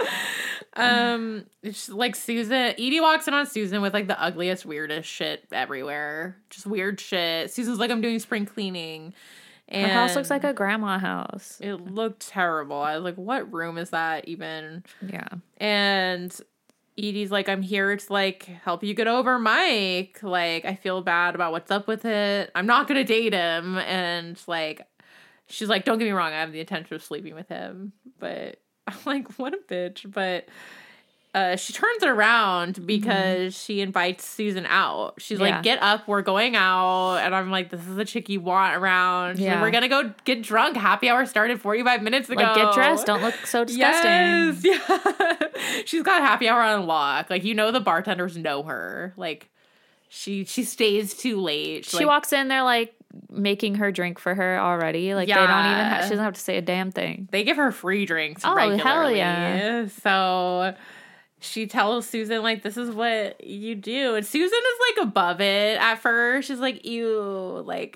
B: It's like Edie walks in on Susan with like the ugliest, weirdest shit everywhere. Just weird shit. Susan's like, I'm doing spring cleaning. And
C: her house looks like a grandma house.
B: It looked terrible. I was like, what room is that even?
C: Yeah.
B: And Edie's like, I'm here to, like, help you get over Mike. Like, I feel bad about what's up with it. I'm not going to date him. And, like, she's like, don't get me wrong. I have the intention of sleeping with him. But I'm like, what a bitch. But she turns it around because she invites Susan out. She's like, get up. We're going out. And I'm like, this is the chick you want around. She's like, we're going to go get drunk. Happy hour started 45 minutes ago.
C: Like, get dressed. Don't look so disgusting.
B: Yes. Yeah. She's got happy hour on lock. Like, you know, the bartenders know her. Like, she stays too late.
C: She walks in, they're like making her drink for her already. Like, they don't even she doesn't have to say a damn thing.
B: They give her free drinks regularly.
C: Hell yeah.
B: So she tells Susan, like, this is what you do. And Susan is, like, above it at first. She's like, ew, like,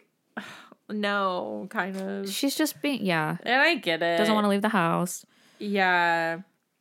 B: no, kind of.
C: She's just being, And
B: I get it.
C: Doesn't want to leave the house.
B: Yeah.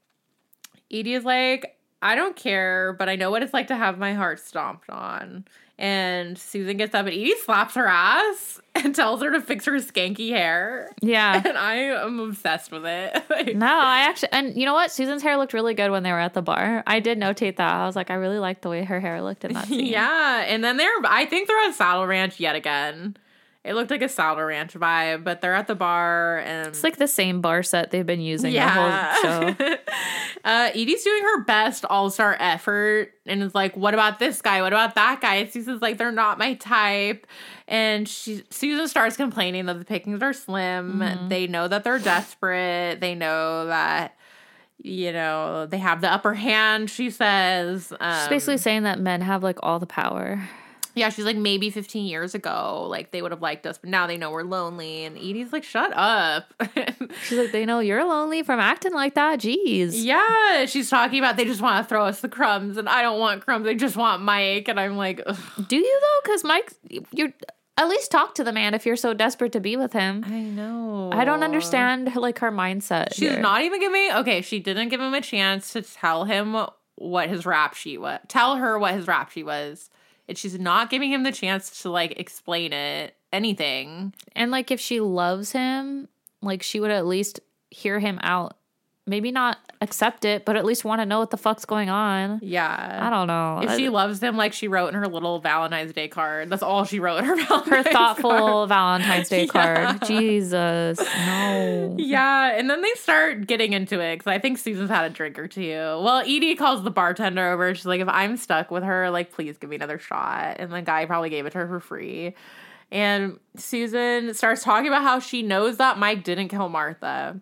B: Edie is like, I don't care, but I know what it's like to have my heart stomped on. And Susan gets up and Edie slaps her ass and tells her to fix her skanky hair.
C: Yeah.
B: And I am obsessed with it.
C: No, I actually, and you know what? Susan's hair looked really good when they were at the bar. I did notate that. I was like, I really liked the way her hair looked in that scene.
B: Yeah. And then I think they're at Saddle Ranch yet again. It looked like a Saddle Ranch vibe, but they're at the bar and
C: it's like the same bar set they've been using the whole show.
B: Edie's doing her best all-star effort and is like, what about this guy? What about that guy? And Susan's like, they're not my type. And Susan starts complaining that the pickings are slim. Mm-hmm. They know that they're desperate. They know that, you know, they have the upper hand, she says.
C: She's basically saying that men have like all the power.
B: Yeah, she's like, maybe 15 years ago, like, they would have liked us, but now they know we're lonely. And Edie's like, shut up.
C: She's like, they know you're lonely from acting like that. Jeez.
B: Yeah, she's talking about they just want to throw us the crumbs, and I don't want crumbs. They just want Mike. And I'm like, ugh.
C: Do you, though? Because Mike, you're... At least talk to the man if you're so desperate to be with him.
B: I know.
C: I don't understand, like, her mindset.
B: She's not even giving... Okay, she didn't give him a chance to tell him what his rap sheet was. Tell her what his rap sheet was. And she's not giving him the chance to, like, explain anything.
C: And, like, if she loves him, like, she would at least hear him out. Maybe not accept it, but at least want to know what the fuck's going on.
B: Yeah.
C: I don't know.
B: If she loves him, like she wrote in her little Valentine's Day card. That's all she wrote in her Valentine's
C: Her thoughtful
B: card.
C: Valentine's Day card. Jesus. No.
B: Yeah. And then they start getting into it because I think Susan's had a drink or two. Well, Edie calls the bartender over. She's like, if I'm stuck with her, like, please give me another shot. And the guy probably gave it to her for free. And Susan starts talking about how she knows that Mike didn't kill Martha.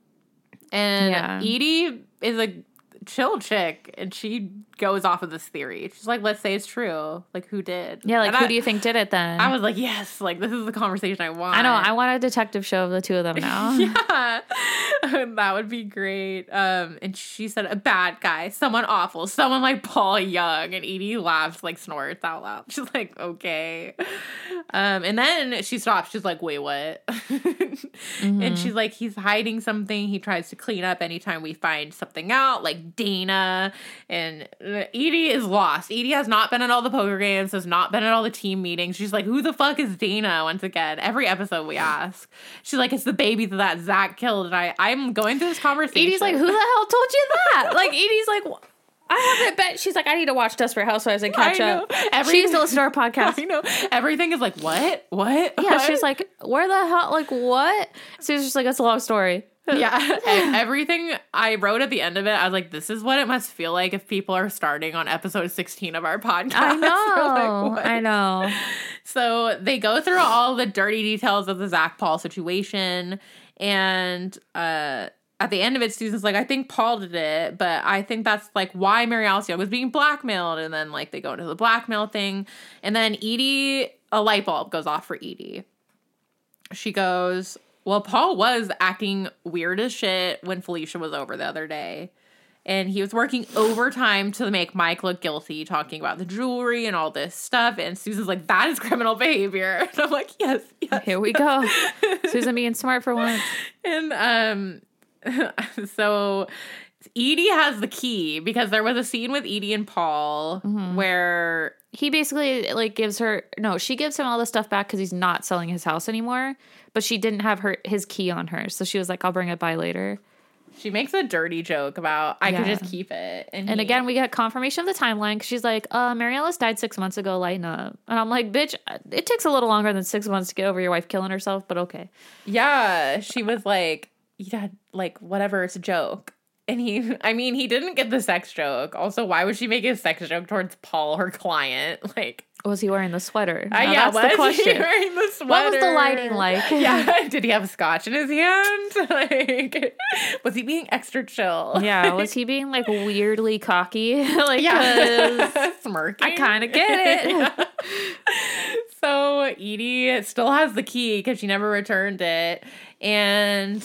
B: And Edie is a chill chick, and she goes off of this theory. She's like, let's say it's true. Like, who did?
C: Yeah, like, who do you think did it then?
B: I was like, yes, like, this is the conversation I want.
C: I know, I want a detective show of the two of them now.
B: Yeah. That would be great. And she said, a bad guy, someone awful, someone like Paul Young. And Edie laughs, like snorts out loud. She's like, okay. And then she stops. She's like, wait, what? And she's like, he's hiding something. He tries to clean up anytime we find something out, like Dana. And Edie is lost. Edie has not been at all the poker games, has not been at all the team meetings. She's like, who the fuck is Dana? Once again, every episode we ask. She's like, it's the baby that Zach killed. And I'm going through this conversation.
C: Edie's like, who the hell told you that? Like, Edie's like, I haven't bet. She's like, I need to watch Desperate Housewives and catch up. She used to listen to our podcast.
B: I know. Everything is like, what?
C: Yeah,
B: what?
C: she's like, where the hell? Like, what? So it's just like, it's a long story.
B: Yeah. Everything I wrote at the end of it, I was like, this is what it must feel like if people are starting on episode 16 of our podcast.
C: I know.
B: Like,
C: I know.
B: So they go through all the dirty details of the Zach Paul situation. And at the end of it, Susan's like, I think Paul did it, but I think that's like why Mary Alice Young was being blackmailed. And then like they go into the blackmail thing. And then Edie, a light bulb goes off for Edie. She goes, well, Paul was acting weird as shit when Felicia was over the other day. And he was working overtime to make Mike look guilty, talking about the jewelry and all this stuff. And Susan's like, that is criminal behavior. And I'm like, yes.
C: Here we go. Susan being smart for once.
B: And so Edie has the key because there was a scene with Edie and Paul where
C: he basically like she gives him all the stuff back because he's not selling his house anymore, but she didn't have his key on her. So she was like, I'll bring it by later.
B: She makes a dirty joke about, I could just keep it. And
C: again, we get confirmation of the timeline because she's like, Mary Alice died 6 months ago, lighten up. And I'm like, bitch, it takes a little longer than 6 months to get over your wife killing herself, but okay.
B: Yeah, she was like, yeah, like, whatever, it's a joke. And he didn't get the sex joke. Also, why would she make a sex joke towards Paul, her client? Like,
C: was he wearing the sweater?
B: Yeah, that's the question. He wearing the sweater?
C: What was the lighting like?
B: Yeah, did he have scotch in his hand? Like, was he being extra chill?
C: Yeah, was he being like weirdly cocky? Like, yeah,
B: smirking.
C: I kind of get it.
B: Yeah. So Edie still has the key because she never returned it, and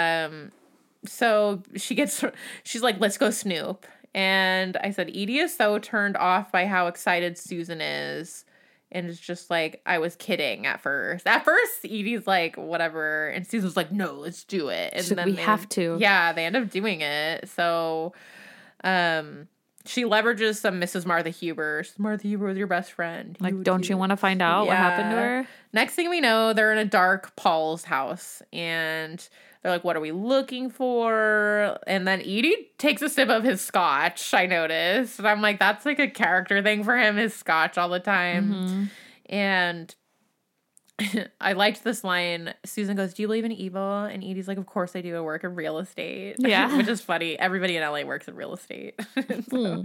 B: so she's like, let's go snoop. And I said, Edie is so turned off by how excited Susan is. And it's just like, I was kidding at first. At first, Edie's like, whatever. And Susan's like, no, let's do it. And
C: then we have to.
B: Yeah, they end up doing it. So she leverages some Mrs. Martha Huber. Martha Huber was your best friend.
C: Like, don't you want to find out what happened to her?
B: Next thing we know, they're in a dark Paul's house. And they're like, what are we looking for? And then Edie takes a sip of his scotch, I noticed. And I'm like, that's like a character thing for him, his scotch all the time. Mm-hmm. And I liked this line. Susan goes, do you believe in evil? And Edie's like, of course I do. I work in real estate.
C: Yeah.
B: Which is funny. Everybody in LA works in real estate. So,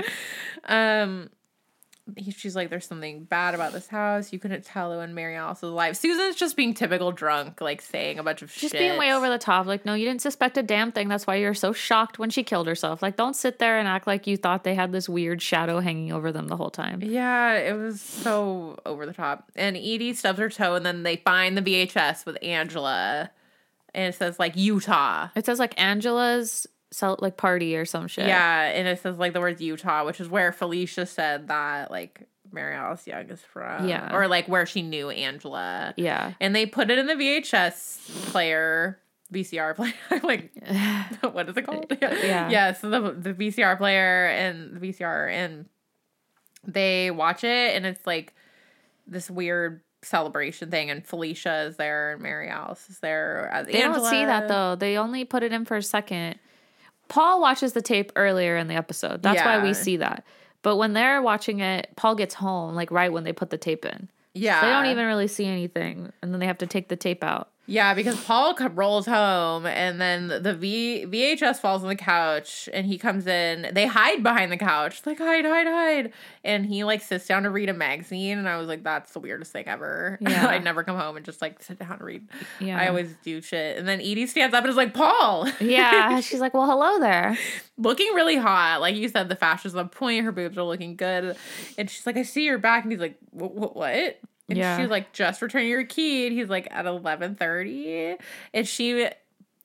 B: she's like, there's something bad about this house. You couldn't tell it when Mary Alice was alive. Susan's just being typical drunk, like saying a bunch of shit.
C: Just being way over the top. Like, no, you didn't suspect a damn thing. That's why you're so shocked when she killed herself. Like, don't sit there and act like you thought they had this weird shadow hanging over them the whole time.
B: Yeah, it was so over the top. And Edie stubs her toe, and then they find the VHS with Angela. And it says, like, Utah.
C: It says, like, Angela's like party or some shit.
B: Yeah, and it says like the words Utah, which is where Felicia said that like Mary Alice Young is from.
C: Yeah.
B: Or like where she knew Angela.
C: Yeah.
B: And they put it in the VHS player, VCR player. I'm like, what is it called?
C: Yeah.
B: Yeah, so the VCR player and the VCR, and they watch it, and it's like this weird celebration thing, and Felicia is there and Mary Alice is there as
C: They
B: Angela.
C: don't see that though. They only put it in for a second. Paul watches the tape earlier in the episode. That's why we see that. But when they're watching it, Paul gets home, like right when they put the tape in.
B: Yeah.
C: So they don't even really see anything. And then they have to take the tape out.
B: Yeah, because Paul rolls home, and then the VHS falls on the couch, and he comes in. They hide behind the couch. Like, hide. And he, like, sits down to read a magazine, and I was like, that's the weirdest thing ever.
C: Yeah.
B: I'd never come home and just, like, sit down and read.
C: Yeah.
B: I always do shit. And then Edie stands up and is like, Paul!
C: Yeah, she's like, well, hello there.
B: Looking really hot. Like you said, the fashion's on point. Her boobs are looking good. And she's like, I see your back. And he's like, what? And she's like, just return your key. And he's like, at 11:30. And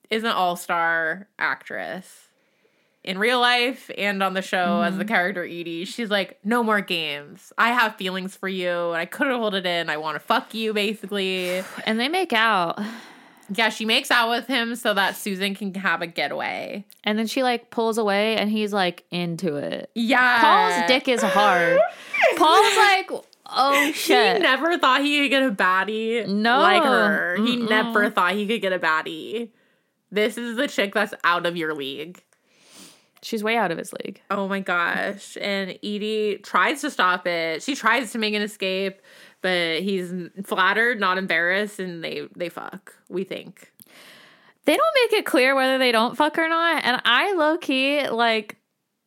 B: is an all-star actress. In real life and on the show as the character Edie, she's like, no more games. I have feelings for you, and I couldn't hold it in. I want to fuck you, basically.
C: And they make out.
B: Yeah, she makes out with him so that Susan can have a getaway.
C: And then she, like, pulls away, and he's, like, into it.
B: Yeah.
C: Paul's dick is hard. Paul's like, oh, shit.
B: He never thought he could get a baddie like her. He never thought he could get a baddie. This is the chick that's out of your league.
C: She's way out of his league.
B: Oh my gosh. And Edie tries to stop it. She tries to make an escape, but he's flattered, not embarrassed, and they fuck, we think.
C: They don't make it clear whether they don't fuck or not, and I low-key, like...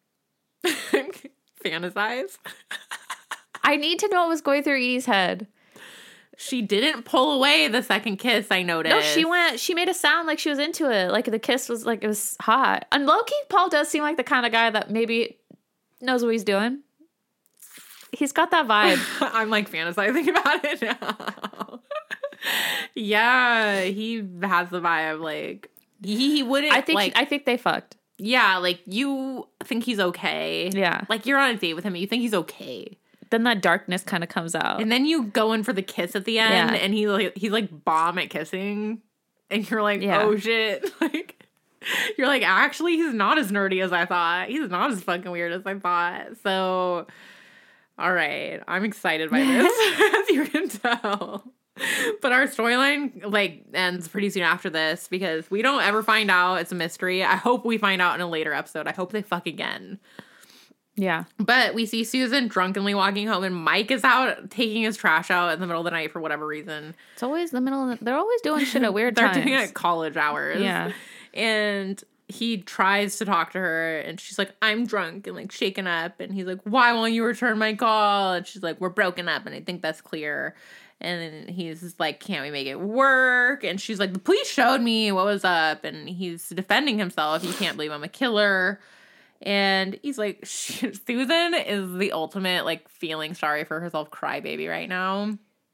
B: fantasize?
C: I need to know what was going through Edie's head.
B: She didn't pull away the second kiss, I noticed.
C: No, she made a sound like she was into it. Like the kiss was like, it was hot. And low-key, Paul does seem like the kind of guy that maybe knows what he's doing. He's got that vibe.
B: I'm like fantasizing about it now. Yeah, he has the vibe. Like, he wouldn't.
C: I think they fucked.
B: Yeah, like, you think he's okay.
C: Yeah.
B: Like, you're on a date with him and you think he's okay.
C: Then that darkness kind of comes out.
B: And then you go in for the kiss at the end, and he's like bomb at kissing. And you're like, oh shit. Like, you're like, actually, he's not as nerdy as I thought. He's not as fucking weird as I thought. So, all right. I'm excited by this, as you can tell. But our storyline, like, ends pretty soon after this because we don't ever find out. It's a mystery. I hope we find out in a later episode. I hope they fuck again.
C: Yeah.
B: But we see Susan drunkenly walking home, and Mike is out taking his trash out in the middle of the night for whatever reason.
C: It's always the middle of they're always doing shit at weird times.
B: They're doing it at college hours.
C: Yeah.
B: And he tries to talk to her, and she's like, I'm drunk and, like, shaken up. And he's like, why won't you return my call? And she's like, we're broken up, and I think that's clear. And then he's like, can't we make it work? And she's like, the police showed me what was up. And he's defending himself. You can't believe I'm a killer. And he's like, Susan is the ultimate, like, feeling sorry for herself crybaby right now.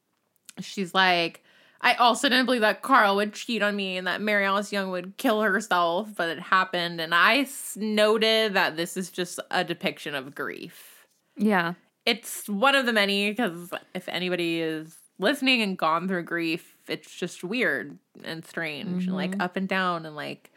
B: She's like, I also didn't believe that Carl would cheat on me and that Mary Alice Young would kill herself, but it happened. And I noted that this is just a depiction of grief.
C: Yeah.
B: It's one of the many, because if anybody is listening and gone through grief, it's just weird and strange and, like, up and down. And, like,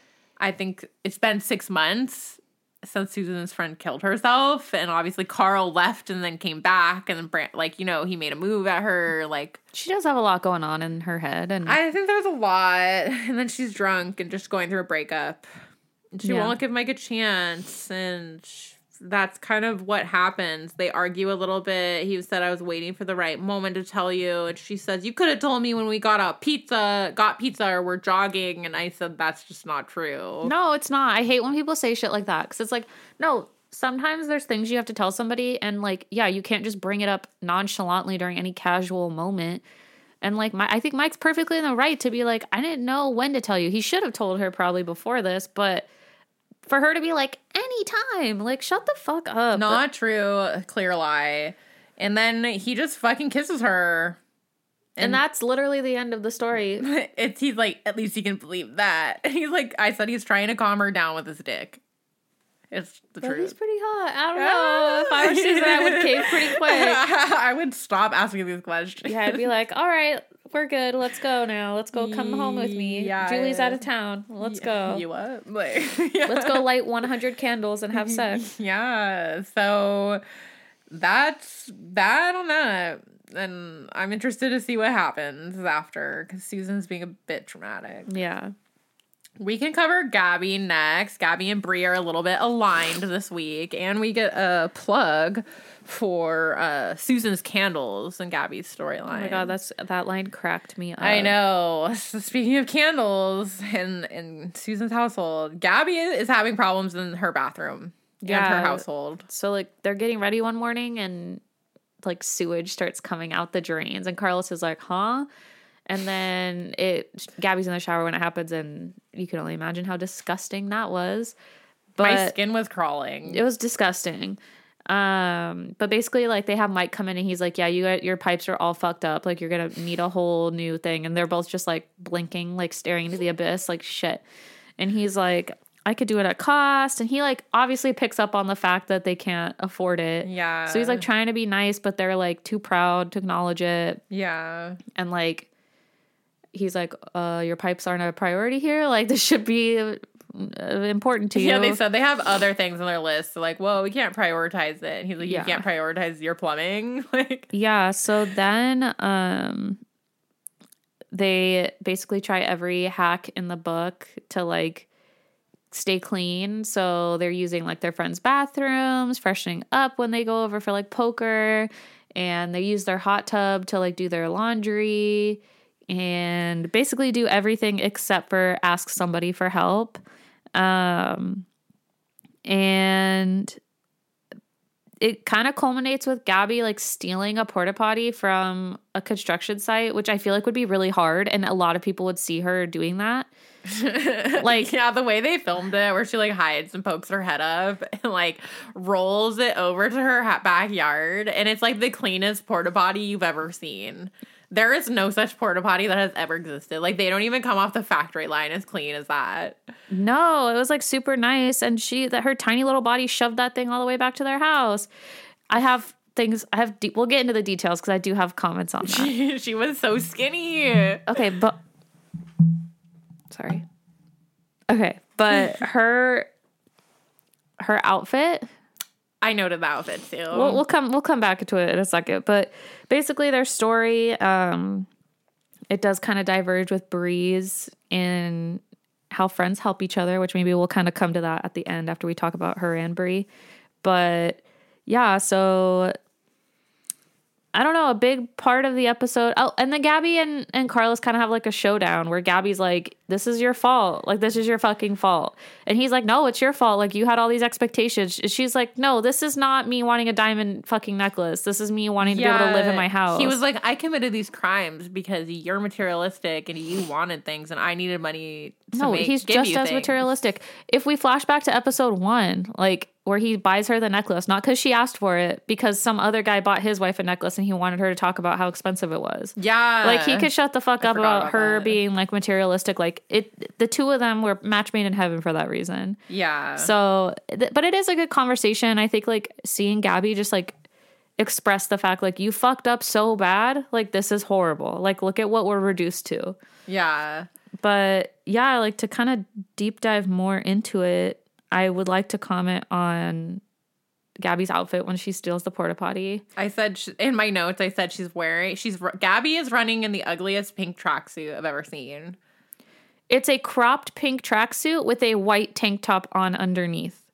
B: I think it's been 6 months since Susan's friend killed herself, and obviously Carl left and then came back, and then like, you know, he made a move at her. Like,
C: she does have a lot going on in her head, and
B: I think there's a lot. And then she's drunk and just going through a breakup, and she won't give Mike a chance, and that's kind of what happens. They argue a little bit. He said, I was waiting for the right moment to tell you. And she says, you could have told me when we got pizza, or we're jogging. And I said, that's just not true.
C: No, it's not. I hate when people say shit like that. Because it's like, no, sometimes there's things you have to tell somebody. And, like, yeah, you can't just bring it up nonchalantly during any casual moment. And, like, I think Mike's perfectly in the right to be like, I didn't know when to tell you. He should have told her probably before this, but for her to be like, anytime, like, shut the fuck up.
B: Not true. Clear lie. And then he just fucking kisses her.
C: And that's literally the end of the story.
B: He's like, at least you can believe that. He's like, I said he's trying to calm her down with his dick. It's the truth.
C: He's pretty hot. I don't know. If I were Susan, I would cave pretty quick.
B: I would stop asking these questions.
C: Yeah, I'd be like, all right, we're good. Let's go now. Let's go come home with me.
B: Yeah.
C: Julie's out of town. Let's go.
B: You what? Like, yeah.
C: Let's go light 100 candles and have sex.
B: Yeah. So that's that on that. And I'm interested to see what happens after, because Susan's being a bit dramatic.
C: Yeah.
B: We can cover Gabby next. Gabby and Brie are a little bit aligned this week, and we get a plug for Susan's candles and Gabby's storyline.
C: Oh my god, that line cracked me up.
B: I know. So speaking of candles in Susan's household, Gabby is having problems in her bathroom and her household.
C: So, like, they're getting ready one morning, and, like, sewage starts coming out the drains, and Carlos is like, huh? And then Gabby's in the shower when it happens, and you can only imagine how disgusting that was. But
B: my skin was crawling.
C: It was disgusting. But basically, like, they have Mike come in and he's like, yeah, your pipes are all fucked up. Like, you're going to need a whole new thing. And they're both just like blinking, like staring into the abyss, like shit. And he's like, I could do it at cost. And he like obviously picks up on the fact that they can't afford it.
B: Yeah.
C: So he's like trying to be nice, but they're like too proud to acknowledge it.
B: Yeah.
C: And like, he's like, your pipes aren't a priority here. Like, this should be important to you.
B: Yeah, they said they have other things on their list. So like, well, we can't prioritize it. And he's like, you
C: Yeah.
B: can't prioritize your plumbing. Like,
C: yeah. So then, they basically try every hack in the book to like stay clean. So they're using like their friends' bathrooms, freshening up when they go over for like poker, and they use their hot tub to like do their laundry and basically do everything except for ask somebody for help. And it kind of culminates with Gabby like stealing a porta potty from a construction site, which I feel like would be really hard, and a lot of people would see her doing that. Like,
B: yeah, the way they filmed it, where she like hides and pokes her head up and like rolls it over to her backyard, and it's like the cleanest porta potty you've ever seen. There is no such porta potty that has ever existed. Like, they don't even come off the factory line as clean as that.
C: no, it was like super nice, and her tiny little body shoved that thing all the way back to their house. We'll get into the details because I do have comments on that.
B: She was so skinny.
C: Okay, but sorry. Okay, but her outfit.
B: I noted the outfit too.
C: We'll come back to it in a second. But basically, their story, it does kind of diverge with Bree's in how friends help each other, which maybe we'll kind of come to that at the end after we talk about her and Bree. But yeah, so I don't know, a big part of the episode. Oh, and then Gabby and Carlos kind of have like a showdown where Gabby's like, this is your fault. Like, this is your fucking fault. And he's like, no, it's your fault. Like, you had all these expectations. She's like, no, this is not me wanting a diamond fucking necklace. This is me wanting to be able to live in my house.
B: He was like, I committed these crimes because you're materialistic and you wanted things and I needed money to
C: he's
B: give
C: just
B: you
C: as
B: things.
C: materialistic. If we flash back to episode 1, like, where he buys her the necklace, not because she asked for it, because some other guy bought his wife a necklace and he wanted her to talk about how expensive it was.
B: Yeah.
C: Like, he could shut the fuck up about her
B: that.
C: being like materialistic. Like, the two of them were match made in heaven for that reason.
B: Yeah.
C: So, but it is a good conversation. I think like seeing Gabby just like express the fact like, you fucked up so bad. Like, this is horrible. Like, look at what we're reduced to.
B: Yeah.
C: But yeah, like, to kind of deep dive more into it, I would like to comment on Gabby's outfit when she steals the porta potty.
B: I said in my notes, I said Gabby is running in the ugliest pink tracksuit I've ever seen.
C: It's a cropped pink tracksuit with a white tank top on underneath.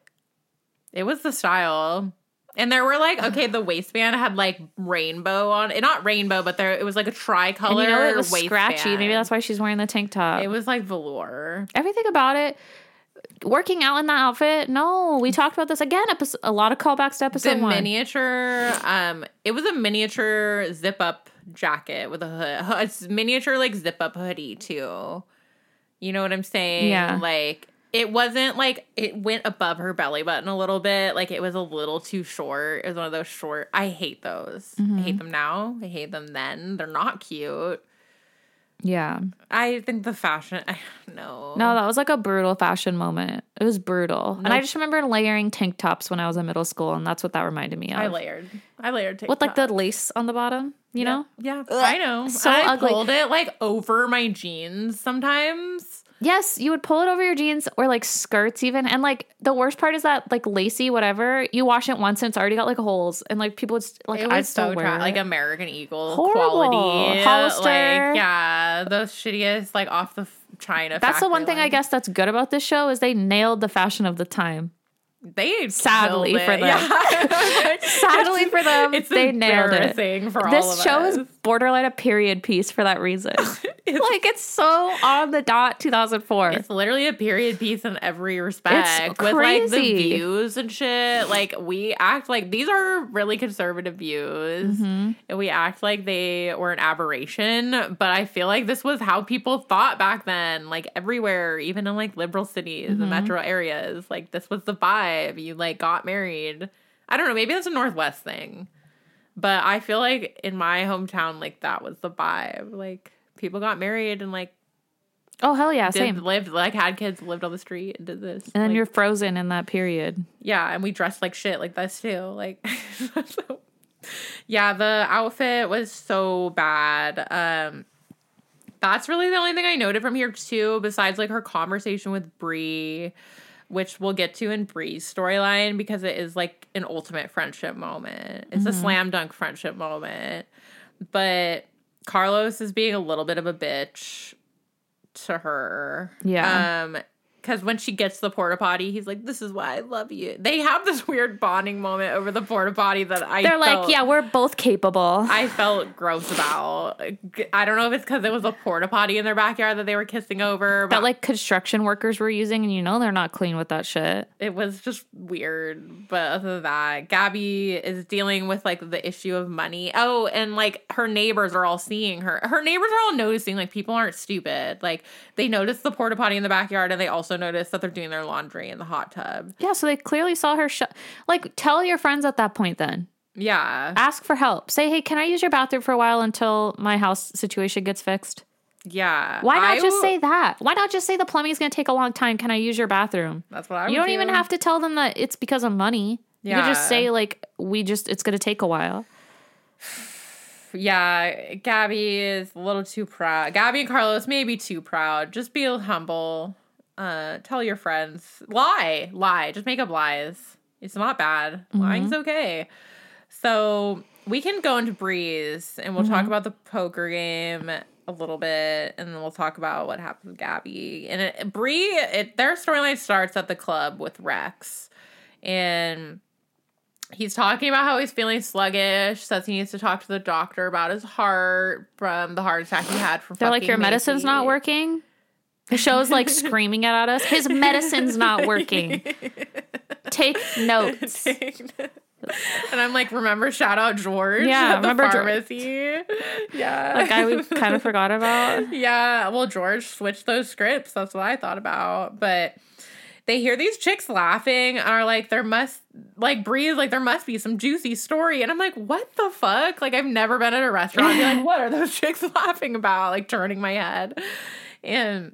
B: It was the style. And there were like, okay, the waistband had like rainbow on it. Not rainbow, but it was like a tricolor
C: and it was
B: waistband.
C: scratchy. Maybe that's why she's wearing the tank top.
B: It was like velour.
C: Everything about it. Working out in that outfit, no. We talked about this again. A lot of callbacks to episode 1.
B: Miniature, it was a miniature zip-up jacket with a hood. It's miniature like zip-up hoodie too. You know what I'm saying?
C: Yeah.
B: Like, it wasn't like, it went above her belly button a little bit. Like, it was a little too short. It was one of those short. I hate those.
C: Mm-hmm.
B: I hate them now. I hate them then. They're not cute.
C: Yeah.
B: I think the fashion, no.
C: No, that was like a brutal fashion moment. It was brutal. And I just remember layering tank tops when I was in middle school, and that's what that reminded me of.
B: I layered tank
C: with like the
B: tops.
C: lace on the bottom, you know?
B: Yeah, I know.
C: So
B: I
C: ugly.
B: pulled it like over my jeans sometimes.
C: Yes, you would pull it over your jeans or like skirts even. And like the worst part is that like lacy, whatever, you wash it once and it's already got like holes. And like people would like, I'd still wear it.
B: Like American Eagle
C: Horrible.
B: quality.
C: Hollister.
B: Like, yeah, the shittiest like off the China.
C: That's the one
B: factory
C: thing I
B: line.
C: guess that's good about this show is they nailed the fashion of the time.
B: They
C: Sadly
B: killed
C: for
B: it.
C: them.
B: Yeah.
C: Sadly for them,
B: It's
C: they nailed it.
B: embarrassing for all
C: This
B: of
C: show
B: us.
C: is borderline a period piece for that reason. Like, it's so on the dot 2004.
B: It's literally a period piece in every respect.
C: It's
B: with like the
C: crazy.
B: views and shit. Like, we act like these are really conservative views.
C: Mm-hmm.
B: And we act like they were an aberration. But I feel like this was how people thought back then. Like, everywhere, even in like liberal cities
C: Mm-hmm.
B: and metro areas. Like, this was the vibe. You like got married I don't know. Maybe that's a Northwest thing. But I feel like in my hometown, like, that was the vibe. Like, people got married and, like,
C: oh, hell yeah, same.
B: Lived, like, had kids, lived on the street and did this.
C: And then
B: like,
C: you're frozen in that period.
B: Yeah, and we dressed like shit like this, too. Like, so, yeah, the outfit was so bad. That's really the only thing I noted from here, too, besides, like, her conversation with Bree, which we'll get to in Bree's storyline, because it is, like, an ultimate friendship moment. It's a slam dunk friendship moment. But Carlos is being a little bit of a bitch to her.
C: Yeah.
B: Because when she gets to the porta potty, he's like, "This is why I love you." They have this weird bonding moment over the porta potty that
C: they're like, yeah, we're both capable.
B: I felt gross about. I don't know if it's because it was a porta potty in their backyard that they were kissing over.
C: That like construction workers were using, and you know they're not clean with that shit.
B: It was just weird. But other than that, Gabby is dealing with like the issue of money. Oh, and like her neighbors are all seeing her. Her neighbors are all noticing like people aren't stupid. Like they notice the porta potty in the backyard, and they also notice that they're doing their laundry in the hot tub.
C: Yeah, so they clearly saw her. Like, tell your friends at that point then.
B: Yeah.
C: Ask for help. Say, hey, can I use your bathroom for a while until my house situation gets fixed?
B: Yeah.
C: Why not just say that? Why not just say the plumbing's going to take a long time? Can I use your bathroom?
B: That's what I would
C: You don't
B: do.
C: even have to tell them that it's because of money.
B: Yeah.
C: You could just say, like, it's going to take a while.
B: Yeah, Gabby is a little too proud. Gabby and Carlos may be too proud. Just be humble. Tell your friends. Lie. Just make up lies. It's not bad. Lying's okay. So we can go into Breeze, and we'll talk about the poker game a little bit, and then we'll talk about what happened with Gabby. And their storyline starts at the club with Rex, and he's talking about how he's feeling sluggish, says he needs to talk to the doctor about his heart from the heart attack he had from
C: They're like, your medicine's not working? The show's like screaming it at us. His medicine's not working. Take notes.
B: And I'm like, remember, shout out George.
C: Yeah,
B: at the
C: remember
B: pharmacy. Yeah.
C: That guy we kind of forgot about.
B: Yeah, well, George switched those scripts. That's what I thought about. But they hear these chicks laughing and are like, there must be some juicy story. And I'm like, what the fuck? Like, I've never been at a restaurant and be like, what are those chicks laughing about? Like, turning my head. And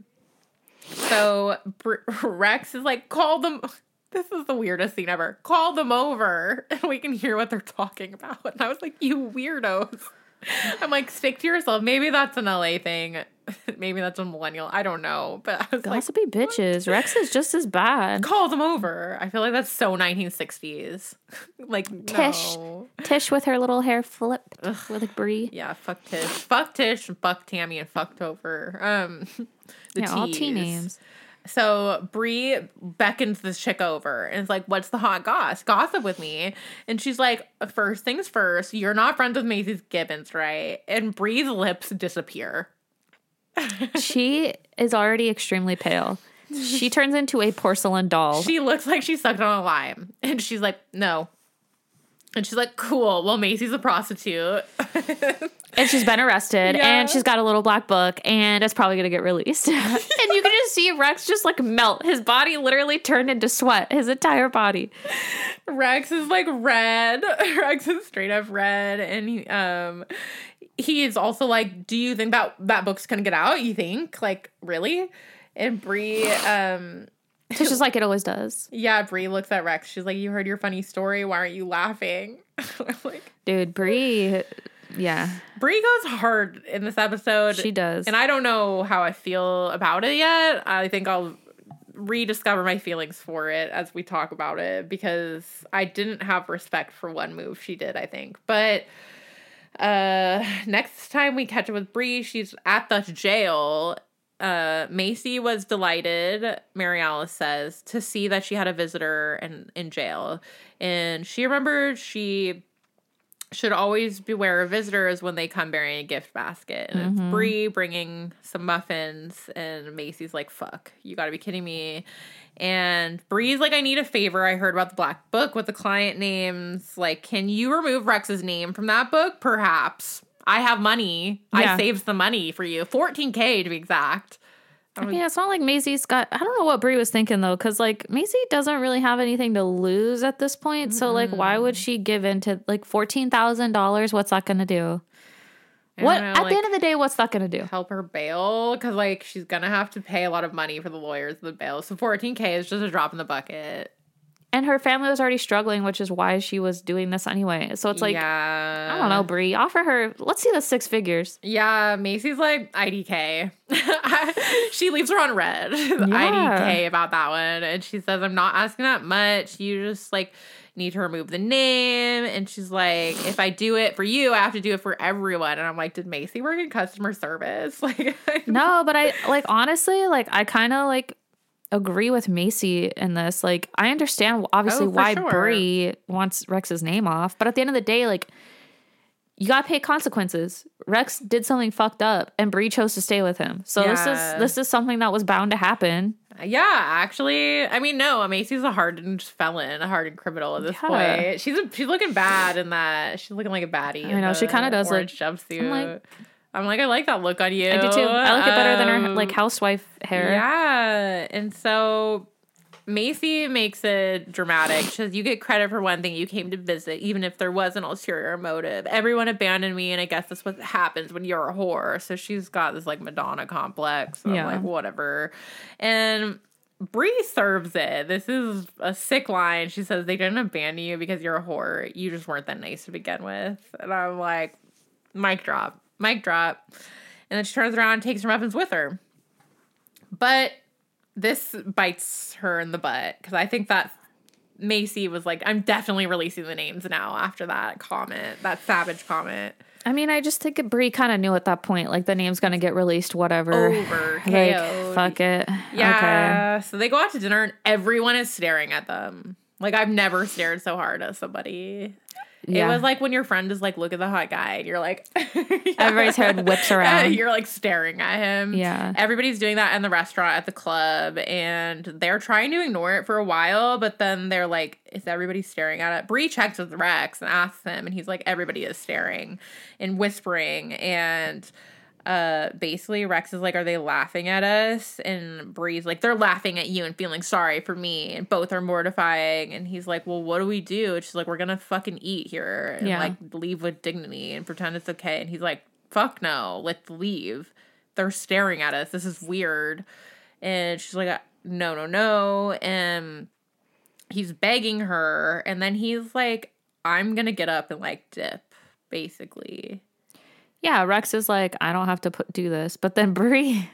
B: so Rex is like, call them. This is the weirdest scene ever. Call them over and we can hear what they're talking about. And I was like, you weirdos. I'm like, stick to yourself. Maybe that's an LA thing. Maybe that's a millennial. I don't know. But I was
C: gossipy bitches. Rex is just as bad.
B: Call them over. I feel like that's so 1960s. Like,
C: Tish.
B: No.
C: Tish with her little hair flipped with like Brie.
B: Yeah, fuck Tish. Fuck Tish, and fuck Tammy, and fucked over.
C: All teen names.
B: So Brie beckons this chick over and is like, what's the hot gossip with me? And she's like, first things first, you're not friends with Macy's Gibbons, right? And Brie's lips disappear.
C: She is already extremely pale. She turns into a porcelain doll.
B: She looks like she sucked on a lime. And she's like, no. And she's like, cool. Well, Macy's a prostitute.
C: And she's been arrested.
B: Yeah.
C: And she's got a little black book. And it's probably going to get released. And you can just see Rex just like melt. His body literally turned into sweat. His entire body.
B: Rex is like red. Rex is straight up red. And he is also like, do you think that book's going to get out? You think? Like, really? And Brie...
C: Tish is like, it always does.
B: Yeah, Brie looks at Rex. She's like, you heard your funny story. Why aren't you laughing? I'm like,
C: dude, Brie, yeah.
B: Brie goes hard in this episode.
C: She does.
B: And I don't know how I feel about it yet. I think I'll rediscover my feelings for it as we talk about it, because I didn't have respect for one move she did, I think. But next time we catch up with Brie, she's at the jail. Macy was delighted, Mary Alice says, to see that she had a visitor in jail. And she remembered she should always beware of visitors when they come bearing a gift basket. And it's Brie bringing some muffins, and Macy's like, fuck, you gotta be kidding me. And Brie's like, I need a favor. I heard about the black book with the client names. Like, can you remove Rex's name from that book? Perhaps. I have money. Yeah. I saved the money for you. $14,000 to be exact.
C: I mean, it's not like Macy's got... I don't know what Brie was thinking, though, because, like, Macy doesn't really have anything to lose at this point. So, like, why would she give in to, like, $14,000? What's that going to do? At the end of the day, what's that going to do?
B: Help her bail? Because, like, she's going to have to pay a lot of money for the lawyers and the bail. So $14K is just a drop in the bucket.
C: And her family was already struggling, which is why she was doing this anyway. So it's like, I don't know, Brie, offer her, let's see the 6 figures.
B: Yeah, Macy's like, IDK. She leaves her on red. IDK about that one. And she says, I'm not asking that much. You just, like, need to remove the name. And she's like, if I do it for you, I have to do it for everyone. And I'm like, did Macy work in customer service? Like,
C: no, but I, like, honestly, like, I kind of, like, agree with Macy in this. Like, I understand obviously why Brie wants Rex's name off, but at the end of the day, like, you gotta pay consequences. Rex did something fucked up and Brie chose to stay with him. So this is something that was bound to happen.
B: Yeah, actually, I mean, no, Macy's a hardened felon, a hardened criminal at this point. She's looking bad in that. She's looking like a baddie.
C: I know, she kind of does,
B: orange jumpsuit. I'm like, I like that look on you.
C: I do too. I like it better than her, like, housewife hair.
B: Yeah. And so Macy makes it dramatic. She says, you get credit for one thing. You came to visit, even if there was an ulterior motive. Everyone abandoned me, and I guess that's what happens when you're a whore. So she's got this, like, Madonna complex. So I'm like, whatever. And Brie serves it. This is a sick line. She says, they didn't abandon you because you're a whore. You just weren't that nice to begin with. And I'm like, mic drop. Mic drop. And then she turns around and takes her muffins with her. But this bites her in the butt, because I think that Macy was like, I'm definitely releasing the names now after that comment, that savage comment.
C: I mean, I just think Brie kind of knew at that point, like, the name's going to get released, whatever.
B: Over.
C: Like, fuck it.
B: Yeah.
C: Okay.
B: So they go out to dinner and everyone is staring at them. Like, I've never stared so hard at somebody. Yeah. It was like when your friend is like, look at the hot guy, and you're like...
C: Everybody's head whips around.
B: You're like staring at him.
C: Yeah.
B: Everybody's doing that in the restaurant, at the club, and they're trying to ignore it for a while, but then they're like, is everybody staring at it? Brie checks with Rex and asks him, and he's like, everybody is staring and whispering, and... basically Rex is like, are they laughing at us? And Brie's like, they're laughing at you and feeling sorry for me, and both are mortifying. And he's like, well, what do we do? And she's like, we're gonna fucking eat here and like leave with dignity and pretend it's okay. And he's like, fuck no, let's leave. They're staring at us. This is weird. And she's like, no. And he's begging her, and then he's like, I'm gonna get up and like dip, basically.
C: Yeah, Rex is like, I don't have to do this. But then Brie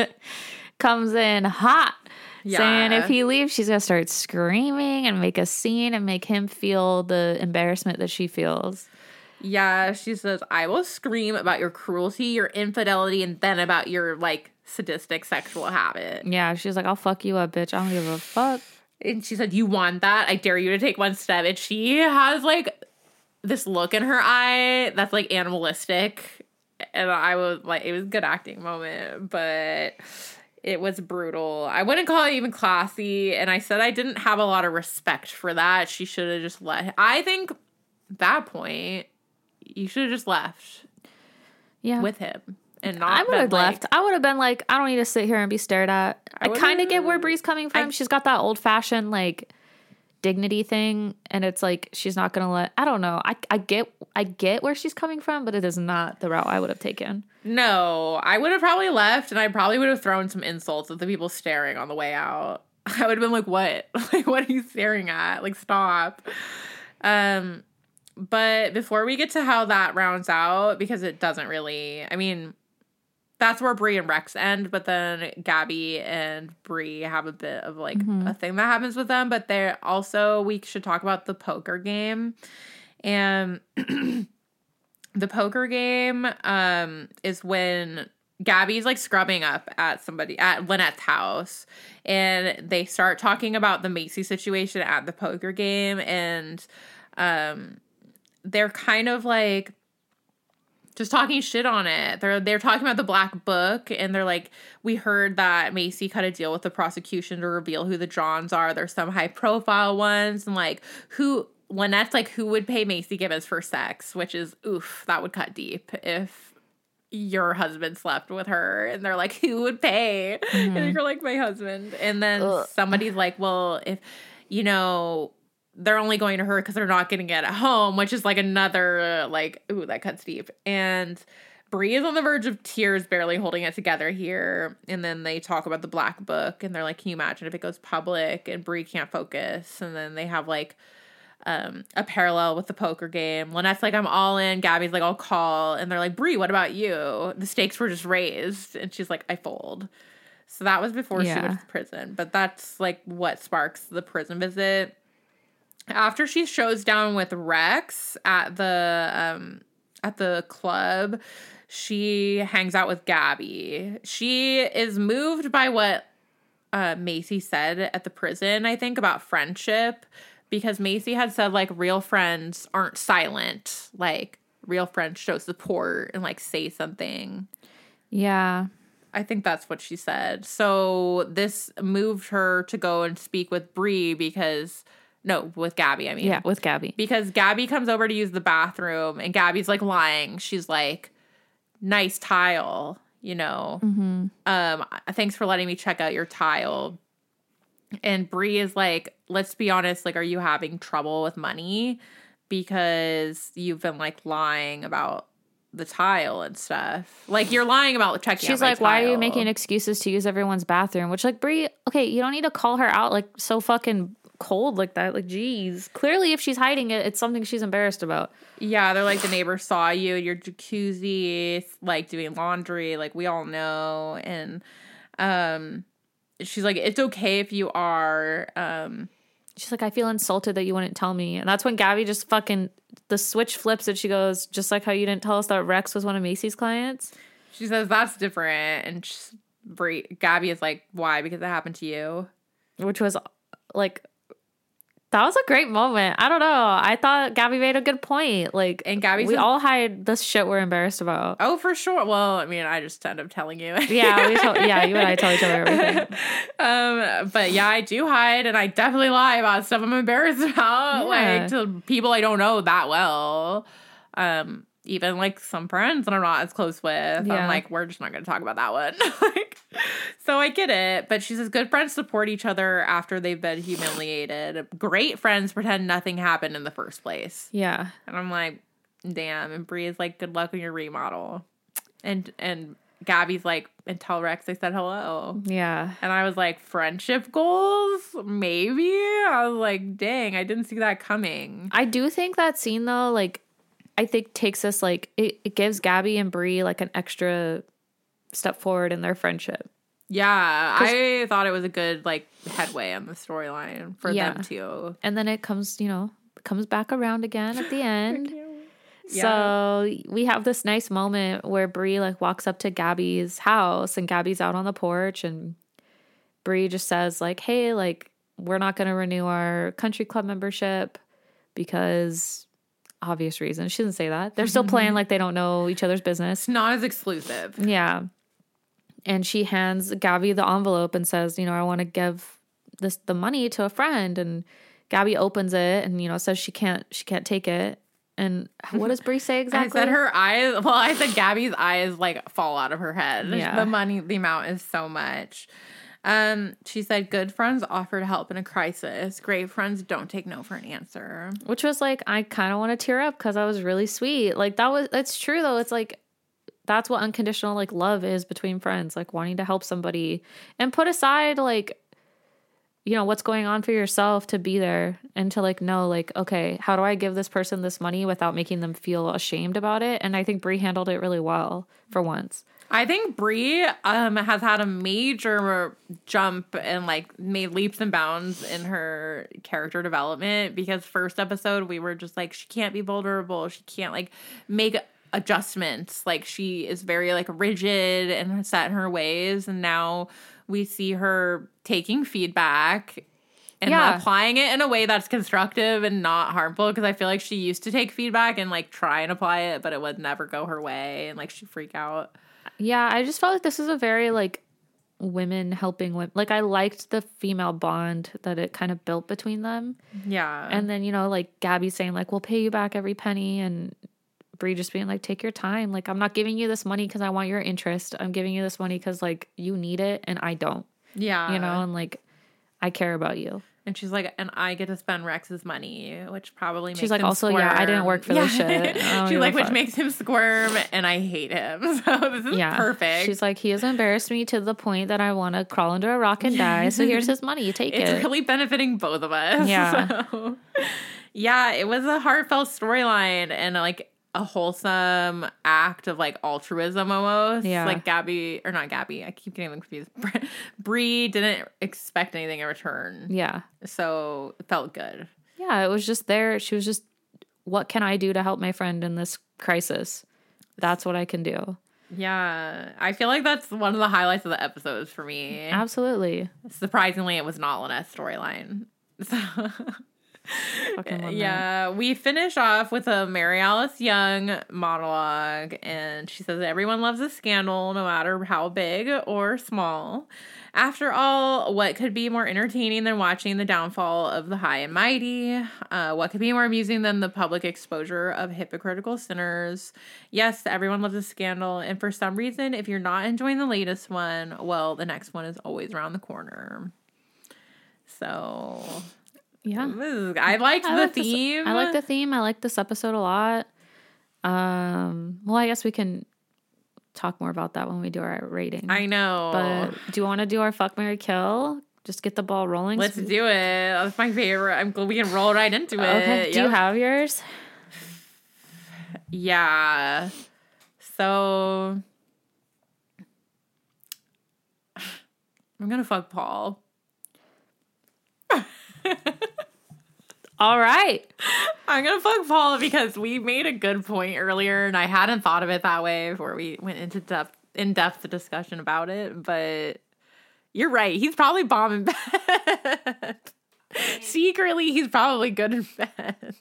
C: comes in hot, saying if he leaves, she's going to start screaming and make a scene and make him feel the embarrassment that she feels.
B: Yeah, she says, I will scream about your cruelty, your infidelity, and then about your, like, sadistic sexual habit.
C: Yeah, she's like, I'll fuck you up, bitch. I don't give a fuck.
B: And she said, you want that? I dare you to take one step. And she has, like... this look in her eye that's like animalistic, and I was like, it was a good acting moment, but it was brutal. I wouldn't call it even classy, and I said I didn't have a lot of respect for that. She should have just I think at that point you should have just left with him and not.
C: I would have left. I would have been like, I don't need to sit here and be stared at. I kind of get where Brie's coming from. She's got that old fashioned like dignity thing, and it's like she's not gonna let... I don't know. I get where she's coming from, but it is not the route I would have taken.
B: No, I would have probably left, and I probably would have thrown some insults at the people staring on the way out. I would have been like, what? Like, what are you staring at? Like, stop. But before we get to how that rounds out, because it doesn't really... I mean... that's where Brie and Rex end, but then Gabby and Brie have a bit of, like, a thing that happens with them. But they're also, we should talk about the poker game. And the poker game is when Gabby's, like, scrubbing up at Lynette's house. And they start talking about the Macy situation at the poker game. And they're kind of, like... just talking shit on it. They're talking about the black book, and they're like, we heard that Macy cut a deal with the prosecution to reveal who the Johns are. There's some high profile ones, and like Lynette's like, who would pay Macy Gibbons for sex? Which is, oof, that would cut deep if your husband slept with her. And they're like, who would pay? And you're like, my husband. And then somebody's like, well, if, you know, they're only going to her because they're not getting it at home, which is like another, like, ooh, that cuts deep. And Bree is on the verge of tears, barely holding it together here. And then they talk about the black book, and they're like, can you imagine if it goes public? And Bree can't focus. And then they have like a parallel with the poker game. Lynette's like, I'm all in. Gabby's like, I'll call. And they're like, Bree, what about you? The stakes were just raised. And she's like, I fold. So that was before she went to prison. But that's like what sparks the prison visit. After she shows down with Rex at the club, she hangs out with Gabby. She is moved by what Macy said at the prison, I think, about friendship, because Macy had said, like, real friends aren't silent. Like, real friends show support and, like, say something.
C: Yeah.
B: I think that's what she said. So this moved her to go and speak with Bree because... No, with Gabby, I mean.
C: Yeah, with Gabby.
B: Because Gabby comes over to use the bathroom, and Gabby's, like, lying. She's like, nice tile, you know. Thanks for letting me check out your tile. And Bree is like, let's be honest, like, are you having trouble with money? Because you've been, like, lying about the tile and stuff. Like, you're lying about checking out
C: She's like, why are you making excuses to use everyone's bathroom? Which, like, Bree, okay, you don't need to call her out, like, so fucking... cold like that. Like, geez, clearly if she's hiding it, it's something she's embarrassed about.
B: Yeah, they're like, the neighbor saw you in your jacuzzi, like, doing laundry, like, we all know. And she's like, it's okay if you are.
C: She's like, I feel insulted that you wouldn't tell me. And that's when Gabby just fucking, the switch flips and she goes, just like how you didn't tell us that Rex was one of Macy's clients.
B: She says, that's different. And Gabby is like, why? Because it happened to you.
C: Which was like, that was a great moment. I don't know. I thought Gabby made a good point. Like,
B: and Gabby,
C: we all hide this shit we're embarrassed about.
B: Oh, for sure. Well, I mean, I just end up telling you.
C: Yeah, you and I tell each other everything.
B: But yeah, I do hide, and I definitely lie about stuff I'm embarrassed about, like, to people I don't know that well. Even like some friends that I'm not as close with. Yeah. I'm like, we're just not going to talk about that one. Like, so I get it. But she says good friends support each other after they've been humiliated. Great friends pretend nothing happened in the first place.
C: Yeah.
B: And I'm like, damn. And Bree is like, good luck on your remodel. And Gabby's like, and tell Rex I said hello.
C: Yeah.
B: And I was like, friendship goals? Maybe? I was like, dang, I didn't see that coming.
C: I do think that scene, though, like, I think takes us, like, it gives Gabby and Bree, like, an extra step forward in their friendship.
B: Yeah, I thought it was a good, like, headway on the storyline for them too.
C: And then it comes, comes back around again at the end. So we have this nice moment where Bree, like, walks up to Gabby's house, and Gabby's out on the porch, and Bree just says, like, hey, like, we're not going to renew our country club membership because... obvious reasons. She doesn't say that. They're still playing like they don't know each other's business.
B: It's not as exclusive.
C: Yeah. And she hands Gabby the envelope and says, I want to give the money to a friend. And Gabby opens it and, says she can't take it. And what does Bree say exactly?
B: I said her eyes, I said Gabby's eyes, like, fall out of her head. Yeah. The amount is so much. She said, good friends offer to help in a crisis. Great friends don't take no for an answer.
C: Which was like, I kind of want to tear up because I was really sweet. Like, that's true though. It's like, that's what unconditional, like, love is between friends, like wanting to help somebody and put aside, like, what's going on for yourself to be there and to, like, know, like, okay, how do I give this person this money without making them feel ashamed about it? And I think Bree handled it really well for once.
B: I think Bree has had a major jump and, like, made leaps and bounds in her character development, because first episode we were just like, she can't be vulnerable. She can't, like, make adjustments. Like, she is very, like, rigid and set in her ways. And now we see her taking feedback and applying it in a way that's constructive and not harmful, because I feel like she used to take feedback and, like, try and apply it, but it would never go her way, and, like, she'd freak out.
C: Yeah, I just felt like this is a very, like, women helping women. Like, I liked the female bond that it kind of built between them.
B: Yeah.
C: And then, like, Gabby saying, like, we'll pay you back every penny. And Brie just being like, take your time. Like, I'm not giving you this money because I want your interest. I'm giving you this money because, like, you need it and I don't.
B: Yeah.
C: You know, and, like, I care about you.
B: And she's like, and I get to spend Rex's money, which probably makes him
C: also,
B: squirm.
C: yeah, I didn't work for this shit.
B: She's like, which makes him squirm, and I hate him. So this is perfect.
C: She's like, he has embarrassed me to the point that I want to crawl under a rock and die. So here's his money. Take it.
B: It's really benefiting both of us.
C: Yeah.
B: So, yeah, it was a heartfelt storyline and like a wholesome act of like altruism almost.
C: Yeah.
B: Like Gabby, or not Gabby, I keep getting them confused. Brie didn't expect anything in return.
C: Yeah.
B: So it felt good.
C: Yeah, it was just there. She was just, what can I do to help my friend in this crisis? That's what I can do.
B: Yeah. I feel like that's one of the highlights of the episodes for me.
C: Absolutely.
B: Surprisingly, it was not Lynette's storyline. So... Yeah, we finish off with a Mary Alice Young monologue, and she says everyone loves a scandal, no matter how big or small. After all, what could be more entertaining than watching the downfall of the high and mighty? What could be more amusing than the public exposure of hypocritical sinners? Yes, everyone loves a scandal, and for some reason, if you're not enjoying the latest one, well, the next one is always around the corner. So...
C: Yeah.
B: I liked the theme.
C: I like the theme. I like this episode a lot. Well, I guess we can talk more about that when we do our rating.
B: I know.
C: But do you want to do our fuck, marry, kill? Just get the ball rolling.
B: Let's do it. That's my favorite. I'm glad we can roll right into it.
C: Okay. Yep. Do you have yours?
B: Yeah. So I'm gonna fuck Paul.
C: All right.
B: I'm going to fuck Paul because we made a good point earlier and I hadn't thought of it that way before we went into in-depth discussion about it. But you're right. He's probably bomb in bed. Secretly, he's probably good in bed.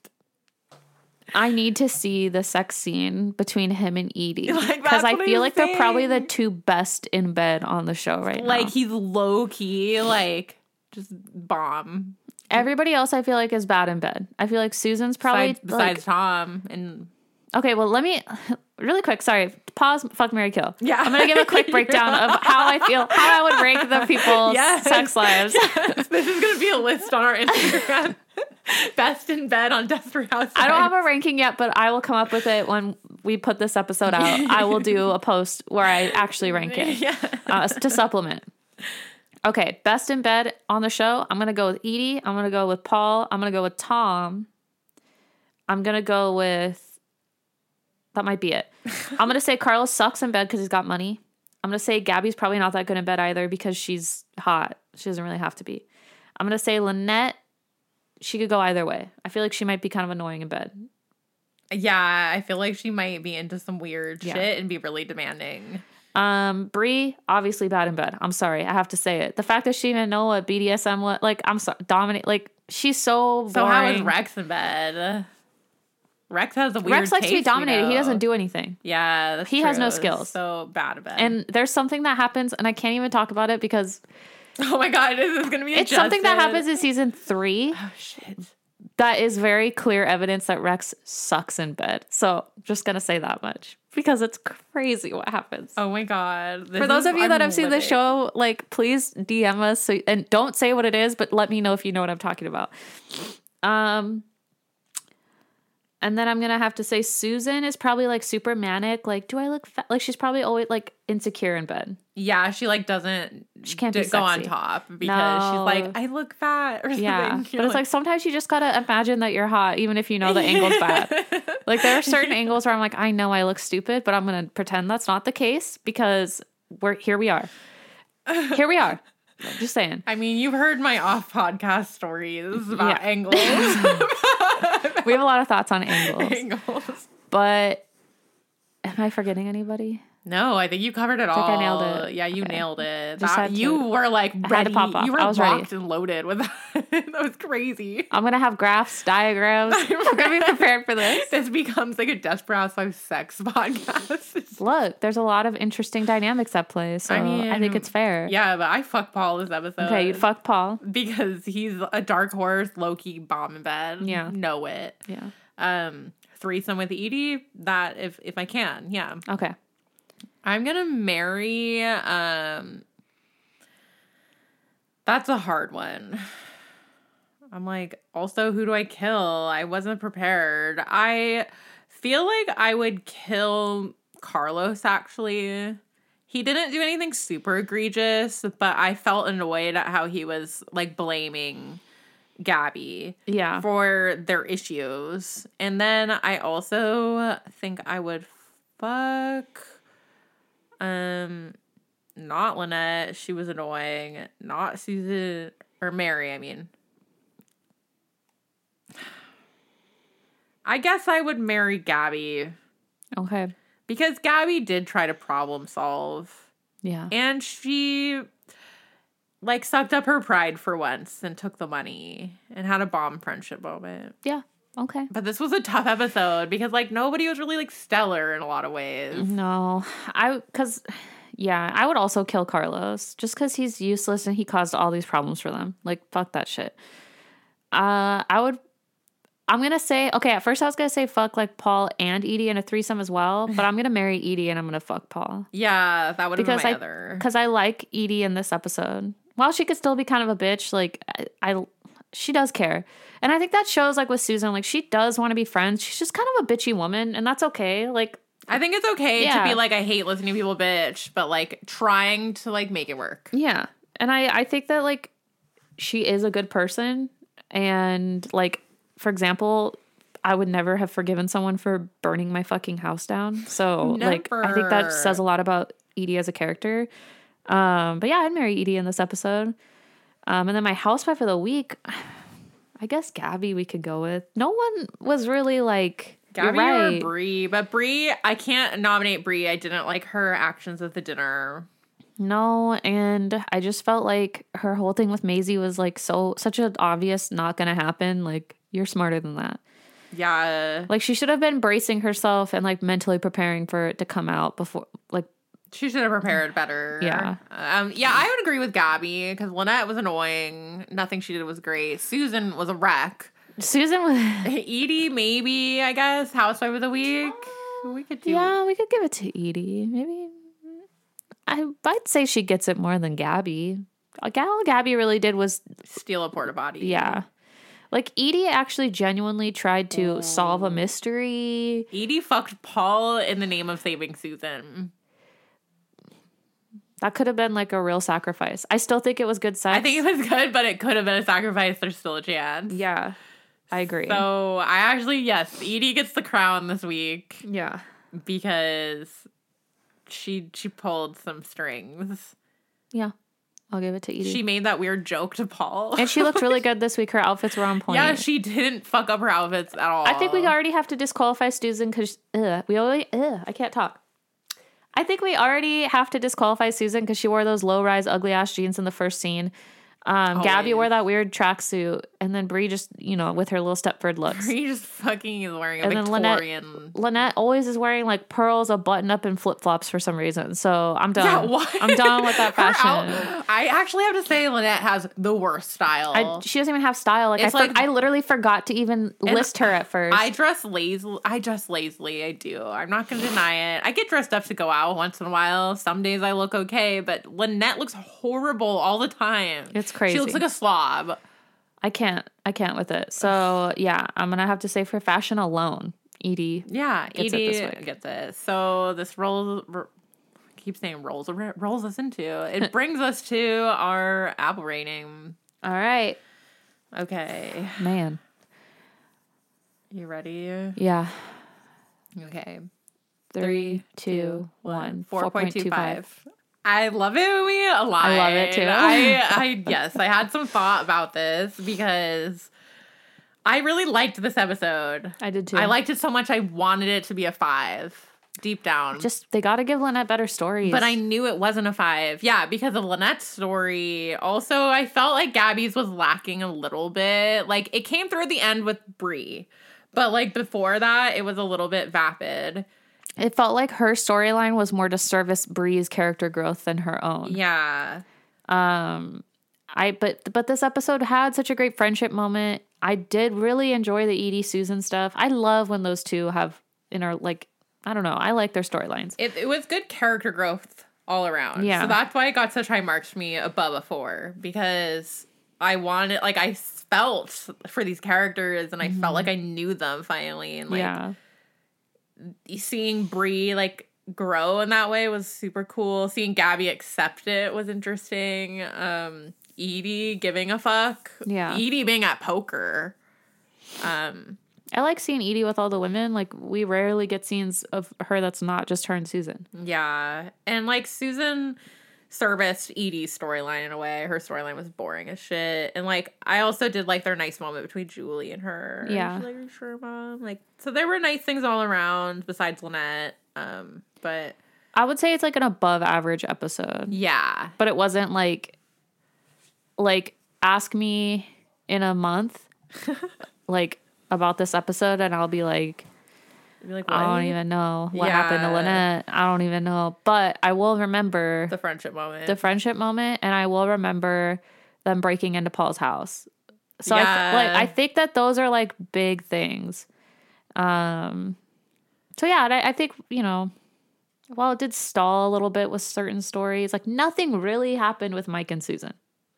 C: I need to see the sex scene between him and Edie.
B: Like,
C: because I feel like they're probably the two best in bed on the show right now.
B: Like, he's low-key, like, just bomb.
C: Everybody else I feel like is bad in bed. I feel like Susan's probably
B: besides Tom and
C: okay, well let me really quick, sorry. Pause, fuck, marry, kill.
B: Yeah.
C: I'm gonna give a quick breakdown of how I feel, how I would rank the people's sex lives.
B: Yes. This is gonna be a list on our Instagram. Best in bed on Desperate Housewives.
C: I don't have a ranking yet, but I will come up with it when we put this episode out. I will do a post where I actually rank it to supplement. Okay, best in bed on the show. I'm going to go with Edie. I'm going to go with Paul. I'm going to go with Tom. I'm going to go with... That might be it. I'm going to say Carlos sucks in bed because he's got money. I'm going to say Gabby's probably not that good in bed either because she's hot. She doesn't really have to be. I'm going to say Lynette, she could go either way. I feel like she might be kind of annoying in bed.
B: Yeah, I feel like she might be into some weird shit and be really demanding.
C: Brie, obviously bad in bed. I'm sorry. I have to say it. The fact that she didn't know what BDSM was, like, I'm sorry, dominate, like, she's so boring.
B: So how is Rex in bed? Rex has a weird
C: Rex likes to be dominated. He doesn't do anything.
B: Yeah, that's
C: He
B: true.
C: has no skills.
B: So bad in bed.
C: And there's something that happens, and I can't even talk about it because...
B: Oh my God, this is going to be
C: It's something that happens in season 3.
B: Oh, shit.
C: That is very clear evidence that Rex sucks in bed. So just going to say that much. Because it's crazy what happens.
B: Oh my God.
C: For those of you that have seen the show, like, please DM us and don't say what it is, but let me know if you know what I'm talking about. And then I'm going to have to say Susan is probably like super manic. Like, do I look fat? Like, she's probably always like insecure in bed.
B: Yeah, she like doesn't
C: she can't be
B: go on top because she's like, I look fat or something.
C: Yeah, but it's like sometimes you just got to imagine that you're hot, even if you know the angle's bad. Like, there are certain angles where I'm like, I know I look stupid, but I'm going to pretend that's not the case because here we are. Here we are. Just saying.
B: I mean, you've heard my off podcast stories about angles.
C: We have a lot of thoughts on angles. But am I forgetting anybody?
B: No, I think you covered it all.
C: I think I nailed it.
B: Yeah, you nailed it.
C: You
B: were like ready.
C: I had to pop off.
B: You were
C: I was
B: locked
C: ready.
B: and loaded with that. That was crazy.
C: I'm going to have graphs, diagrams. I'm going to be prepared for this.
B: This becomes like a Desperate Housewives sex podcast.
C: Look, there's a lot of interesting dynamics at play, so I think it's fair.
B: Yeah, but I fuck Paul this episode.
C: Okay, you'd fuck Paul.
B: Because he's a dark horse, low-key bomb in bed.
C: Yeah.
B: Know it.
C: Yeah.
B: threesome with Edie, that if I can, yeah.
C: Okay.
B: I'm gonna marry. That's a hard one. I'm like, also, who do I kill? I wasn't prepared. I feel like I would kill Carlos, actually. He didn't do anything super egregious, but I felt annoyed at how he was, like, blaming Gabby for their issues. And then I also think I would fuck not Lynette, she was annoying, not Susan or Mary, I mean. I guess I would marry Gabby.
C: Okay.
B: Because Gabby did try to problem solve.
C: Yeah.
B: And she like sucked up her pride for once and took the money and had a bomb friendship moment.
C: Yeah. Okay.
B: But this was a tough episode because like nobody was really like stellar in a lot of ways.
C: No. I would also kill Carlos just because he's useless and he caused all these problems for them. Like, fuck that shit. I'm going to say, okay, at first I was going to say fuck like Paul and Edie in a threesome as well, but I'm going to marry Edie and I'm going to fuck Paul.
B: Yeah, that would have been my other.
C: Because I like Edie in this episode. While she could still be kind of a bitch, like, she does care. And I think that shows, like, with Susan, like, she does want to be friends. She's just kind of a bitchy woman, and that's okay. Like,
B: I think it's okay to be like, I hate listening to people bitch, but, like, trying to, like, make it work.
C: Yeah. And I think that, like, she is a good person. And, like, for example, I would never have forgiven someone for burning my fucking house down. So, like, I think that says a lot about Edie as a character. But yeah, I'd marry Edie in this episode. And then my housewife for the week, I guess Gabby we could go with. No one was really like
B: Gabby or Brie, but Brie, I can't nominate Brie. I didn't like her actions at the dinner.
C: No, and I just felt like her whole thing with Maisie was like such an obvious not gonna happen. Like, you're smarter than that.
B: Yeah.
C: Like, she should have been bracing herself and like mentally preparing for it to come out before, like,
B: she should have prepared better.
C: Yeah.
B: Yeah, I would agree with Gabby because Lynette was annoying. Nothing she did was great. Susan was a wreck.
C: Susan was...
B: Edie, maybe, I guess. Housewife of the week. We could do...
C: Yeah, we could give it to Edie. Maybe... I'd say she gets it more than Gabby. All Gabby really did was...
B: steal a porta potty.
C: Yeah. Like, Edie actually genuinely tried to solve a mystery.
B: Edie fucked Paul in the name of saving Susan.
C: That could have been like a real sacrifice. I still think it was good sex.
B: I think it was good, but it could have been a sacrifice. There's still a chance.
C: Yeah, I agree.
B: So I actually, yes, Edie gets the crown this week.
C: Yeah.
B: Because she pulled some strings.
C: Yeah. I'll give it to Edie.
B: She made that weird joke to Paul.
C: And she looked really good this week. Her outfits were on point.
B: Yeah, she didn't fuck up her outfits at all.
C: I think we already have to disqualify Susan because I can't talk. I think we already have to disqualify Susan because she wore those low-rise, ugly-ass jeans in the first scene. Gabby wore that weird tracksuit, and then Brie just, with her little Stepford looks.
B: Brie just fucking is wearing a Victorian.
C: Lynette always is wearing like pearls, a button-up, and flip-flops for some reason. So I'm done.
B: Yeah, what?
C: I'm done with that fashion.
B: I actually have to say Lynette has the worst style.
C: She doesn't even have style. Like, I literally forgot to even list her at first.
B: I dress lazily. I do. I'm not going to deny it. I get dressed up to go out once in a while. Some days I look okay, but Lynette looks horrible all the time.
C: It's crazy.
B: She looks like a slob.
C: I can't with it. So yeah, I'm gonna have to say for fashion alone, Edie.
B: Yeah,
C: gets
B: Edie
C: it this week.
B: Gets it. So this rolls us into. It brings us to our Apple rating.
C: All right.
B: Okay.
C: Man.
B: You ready?
C: Yeah.
B: Okay.
C: 3, 2, 1.
B: 4.25. I love it when we align.
C: I love it too.
B: I had some thought about this because I really liked this episode.
C: I did too.
B: I liked it so much I wanted it to be a 5 deep down.
C: Just, they got to give Lynette better stories.
B: But I knew it wasn't a 5. Yeah, because of Lynette's story. Also, I felt like Gabby's was lacking a little bit. Like, it came through at the end with Brie. But, like, before that, it was a little bit vapid.
C: It felt like her storyline was more to service Brie's character growth than her own.
B: Yeah.
C: But this episode had such a great friendship moment. I did really enjoy the Edie Susan stuff. I love when those two have like, I don't know. I like their storylines.
B: It was good character growth all around.
C: Yeah.
B: So that's why it got such high marks for me above a 4, because I wanted, like, I felt for these characters and I felt like I knew them finally. And like seeing Brie like grow in that way was super cool. Seeing Gabby accept it was interesting. Edie giving a fuck.
C: Yeah.
B: Edie being at poker.
C: I like seeing Edie with all the women. Like, we rarely get scenes of her that's not just her and Susan.
B: Yeah. And, like, Susan serviced Edie's storyline in a way. Her storyline was boring as shit. And, like, I also did like their nice moment between Julie and her.
C: Yeah.
B: She's like, are you sure, Mom? Like, so there were nice things all around besides Lynette. But
C: I would say it's like an above average episode.
B: yeah.
C: But it wasn't like ask me in a month, like, about this episode, and I'll be like, I don't even know what happened to Lynette. I don't even know. But I will remember
B: the friendship moment.
C: And I will remember them breaking into Paul's house. So
B: Yeah.
C: I think that those are like big things. So yeah, and I think, you know, while it did stall a little bit with certain stories, like nothing really happened with Mike and Susan.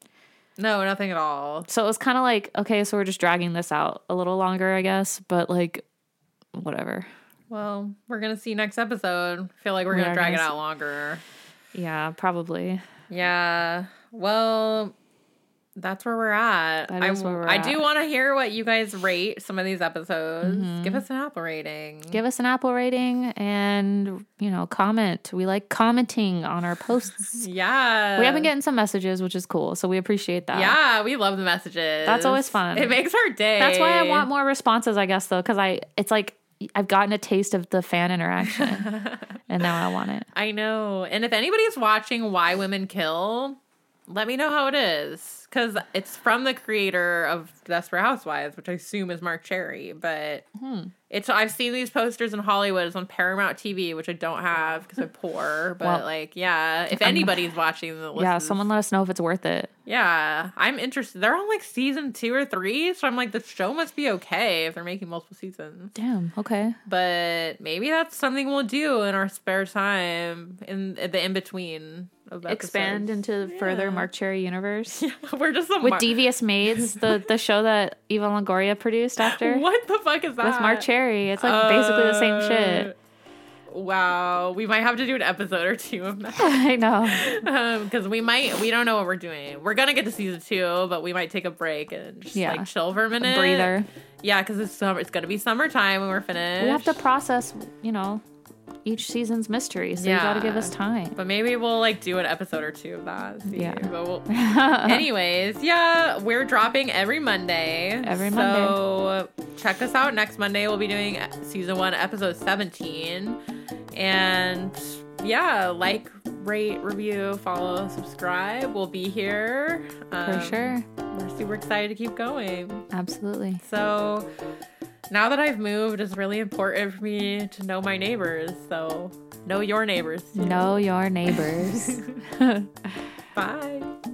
B: No, nothing at all.
C: So it was kind of like, okay, so we're just dragging this out a little longer, I guess. But like, whatever.
B: Well, we're going to see next episode. I feel like we're going to drag it out longer.
C: Yeah, probably.
B: Yeah. Well, that's where we're at.
C: That is where we're
B: I
C: at.
B: do want to hear what you guys rate some of these episodes. Give us an Apple rating.
C: Give us an Apple rating and, you know, comment. We like commenting on our posts.
B: Yeah.
C: We have been getting some messages, which is cool. So we appreciate that.
B: Yeah, we love the messages.
C: That's always fun.
B: It makes our day.
C: That's why I want more responses, I guess, though, because it's like I've gotten a taste of the fan interaction and now I want it.
B: I know. And if anybody's watching Why Women Kill, let me know how it is. Because it's from the creator of Desperate Housewives, which I assume is Mark Cherry. But I've seen these posters in Hollywood. It's on Paramount TV, which I don't have because I'm poor. But if anybody's watching the
C: Someone let us know if it's worth it.
B: Yeah, I'm interested. They're on like season 2 or 3, so I'm like, the show must be okay if they're making multiple seasons.
C: Damn, okay.
B: But maybe that's something we'll do in our spare time in the in-between of episodes.
C: Expand into further Mark Cherry universe.
B: We're just
C: with Devious Maids, the show that Eva Longoria produced after.
B: What the fuck is that?
C: With Mark Cherry. It's like basically the same shit.
B: Wow, we might have to do an episode or 2 of that.
C: I know.
B: Because we don't know what we're doing. We're gonna get to season 2, but we might take a break and just like chill for a minute.
C: A breather.
B: Yeah, because it's gonna be summertime when we're finished.
C: We have to process, you know, each season's mystery, so you gotta give us time.
B: But maybe we'll like do an episode or 2 of that.
C: Yeah.
B: But anyways, we're dropping every Monday. So check us out next Monday. We'll be doing season 1, episode 17. And like, rate, review, follow, subscribe. We'll be here.
C: For sure.
B: We're super excited to keep going.
C: Absolutely.
B: So now that I've moved, it's really important for me to know my neighbors. So know your neighbors too.
C: Know your neighbors.
B: Bye.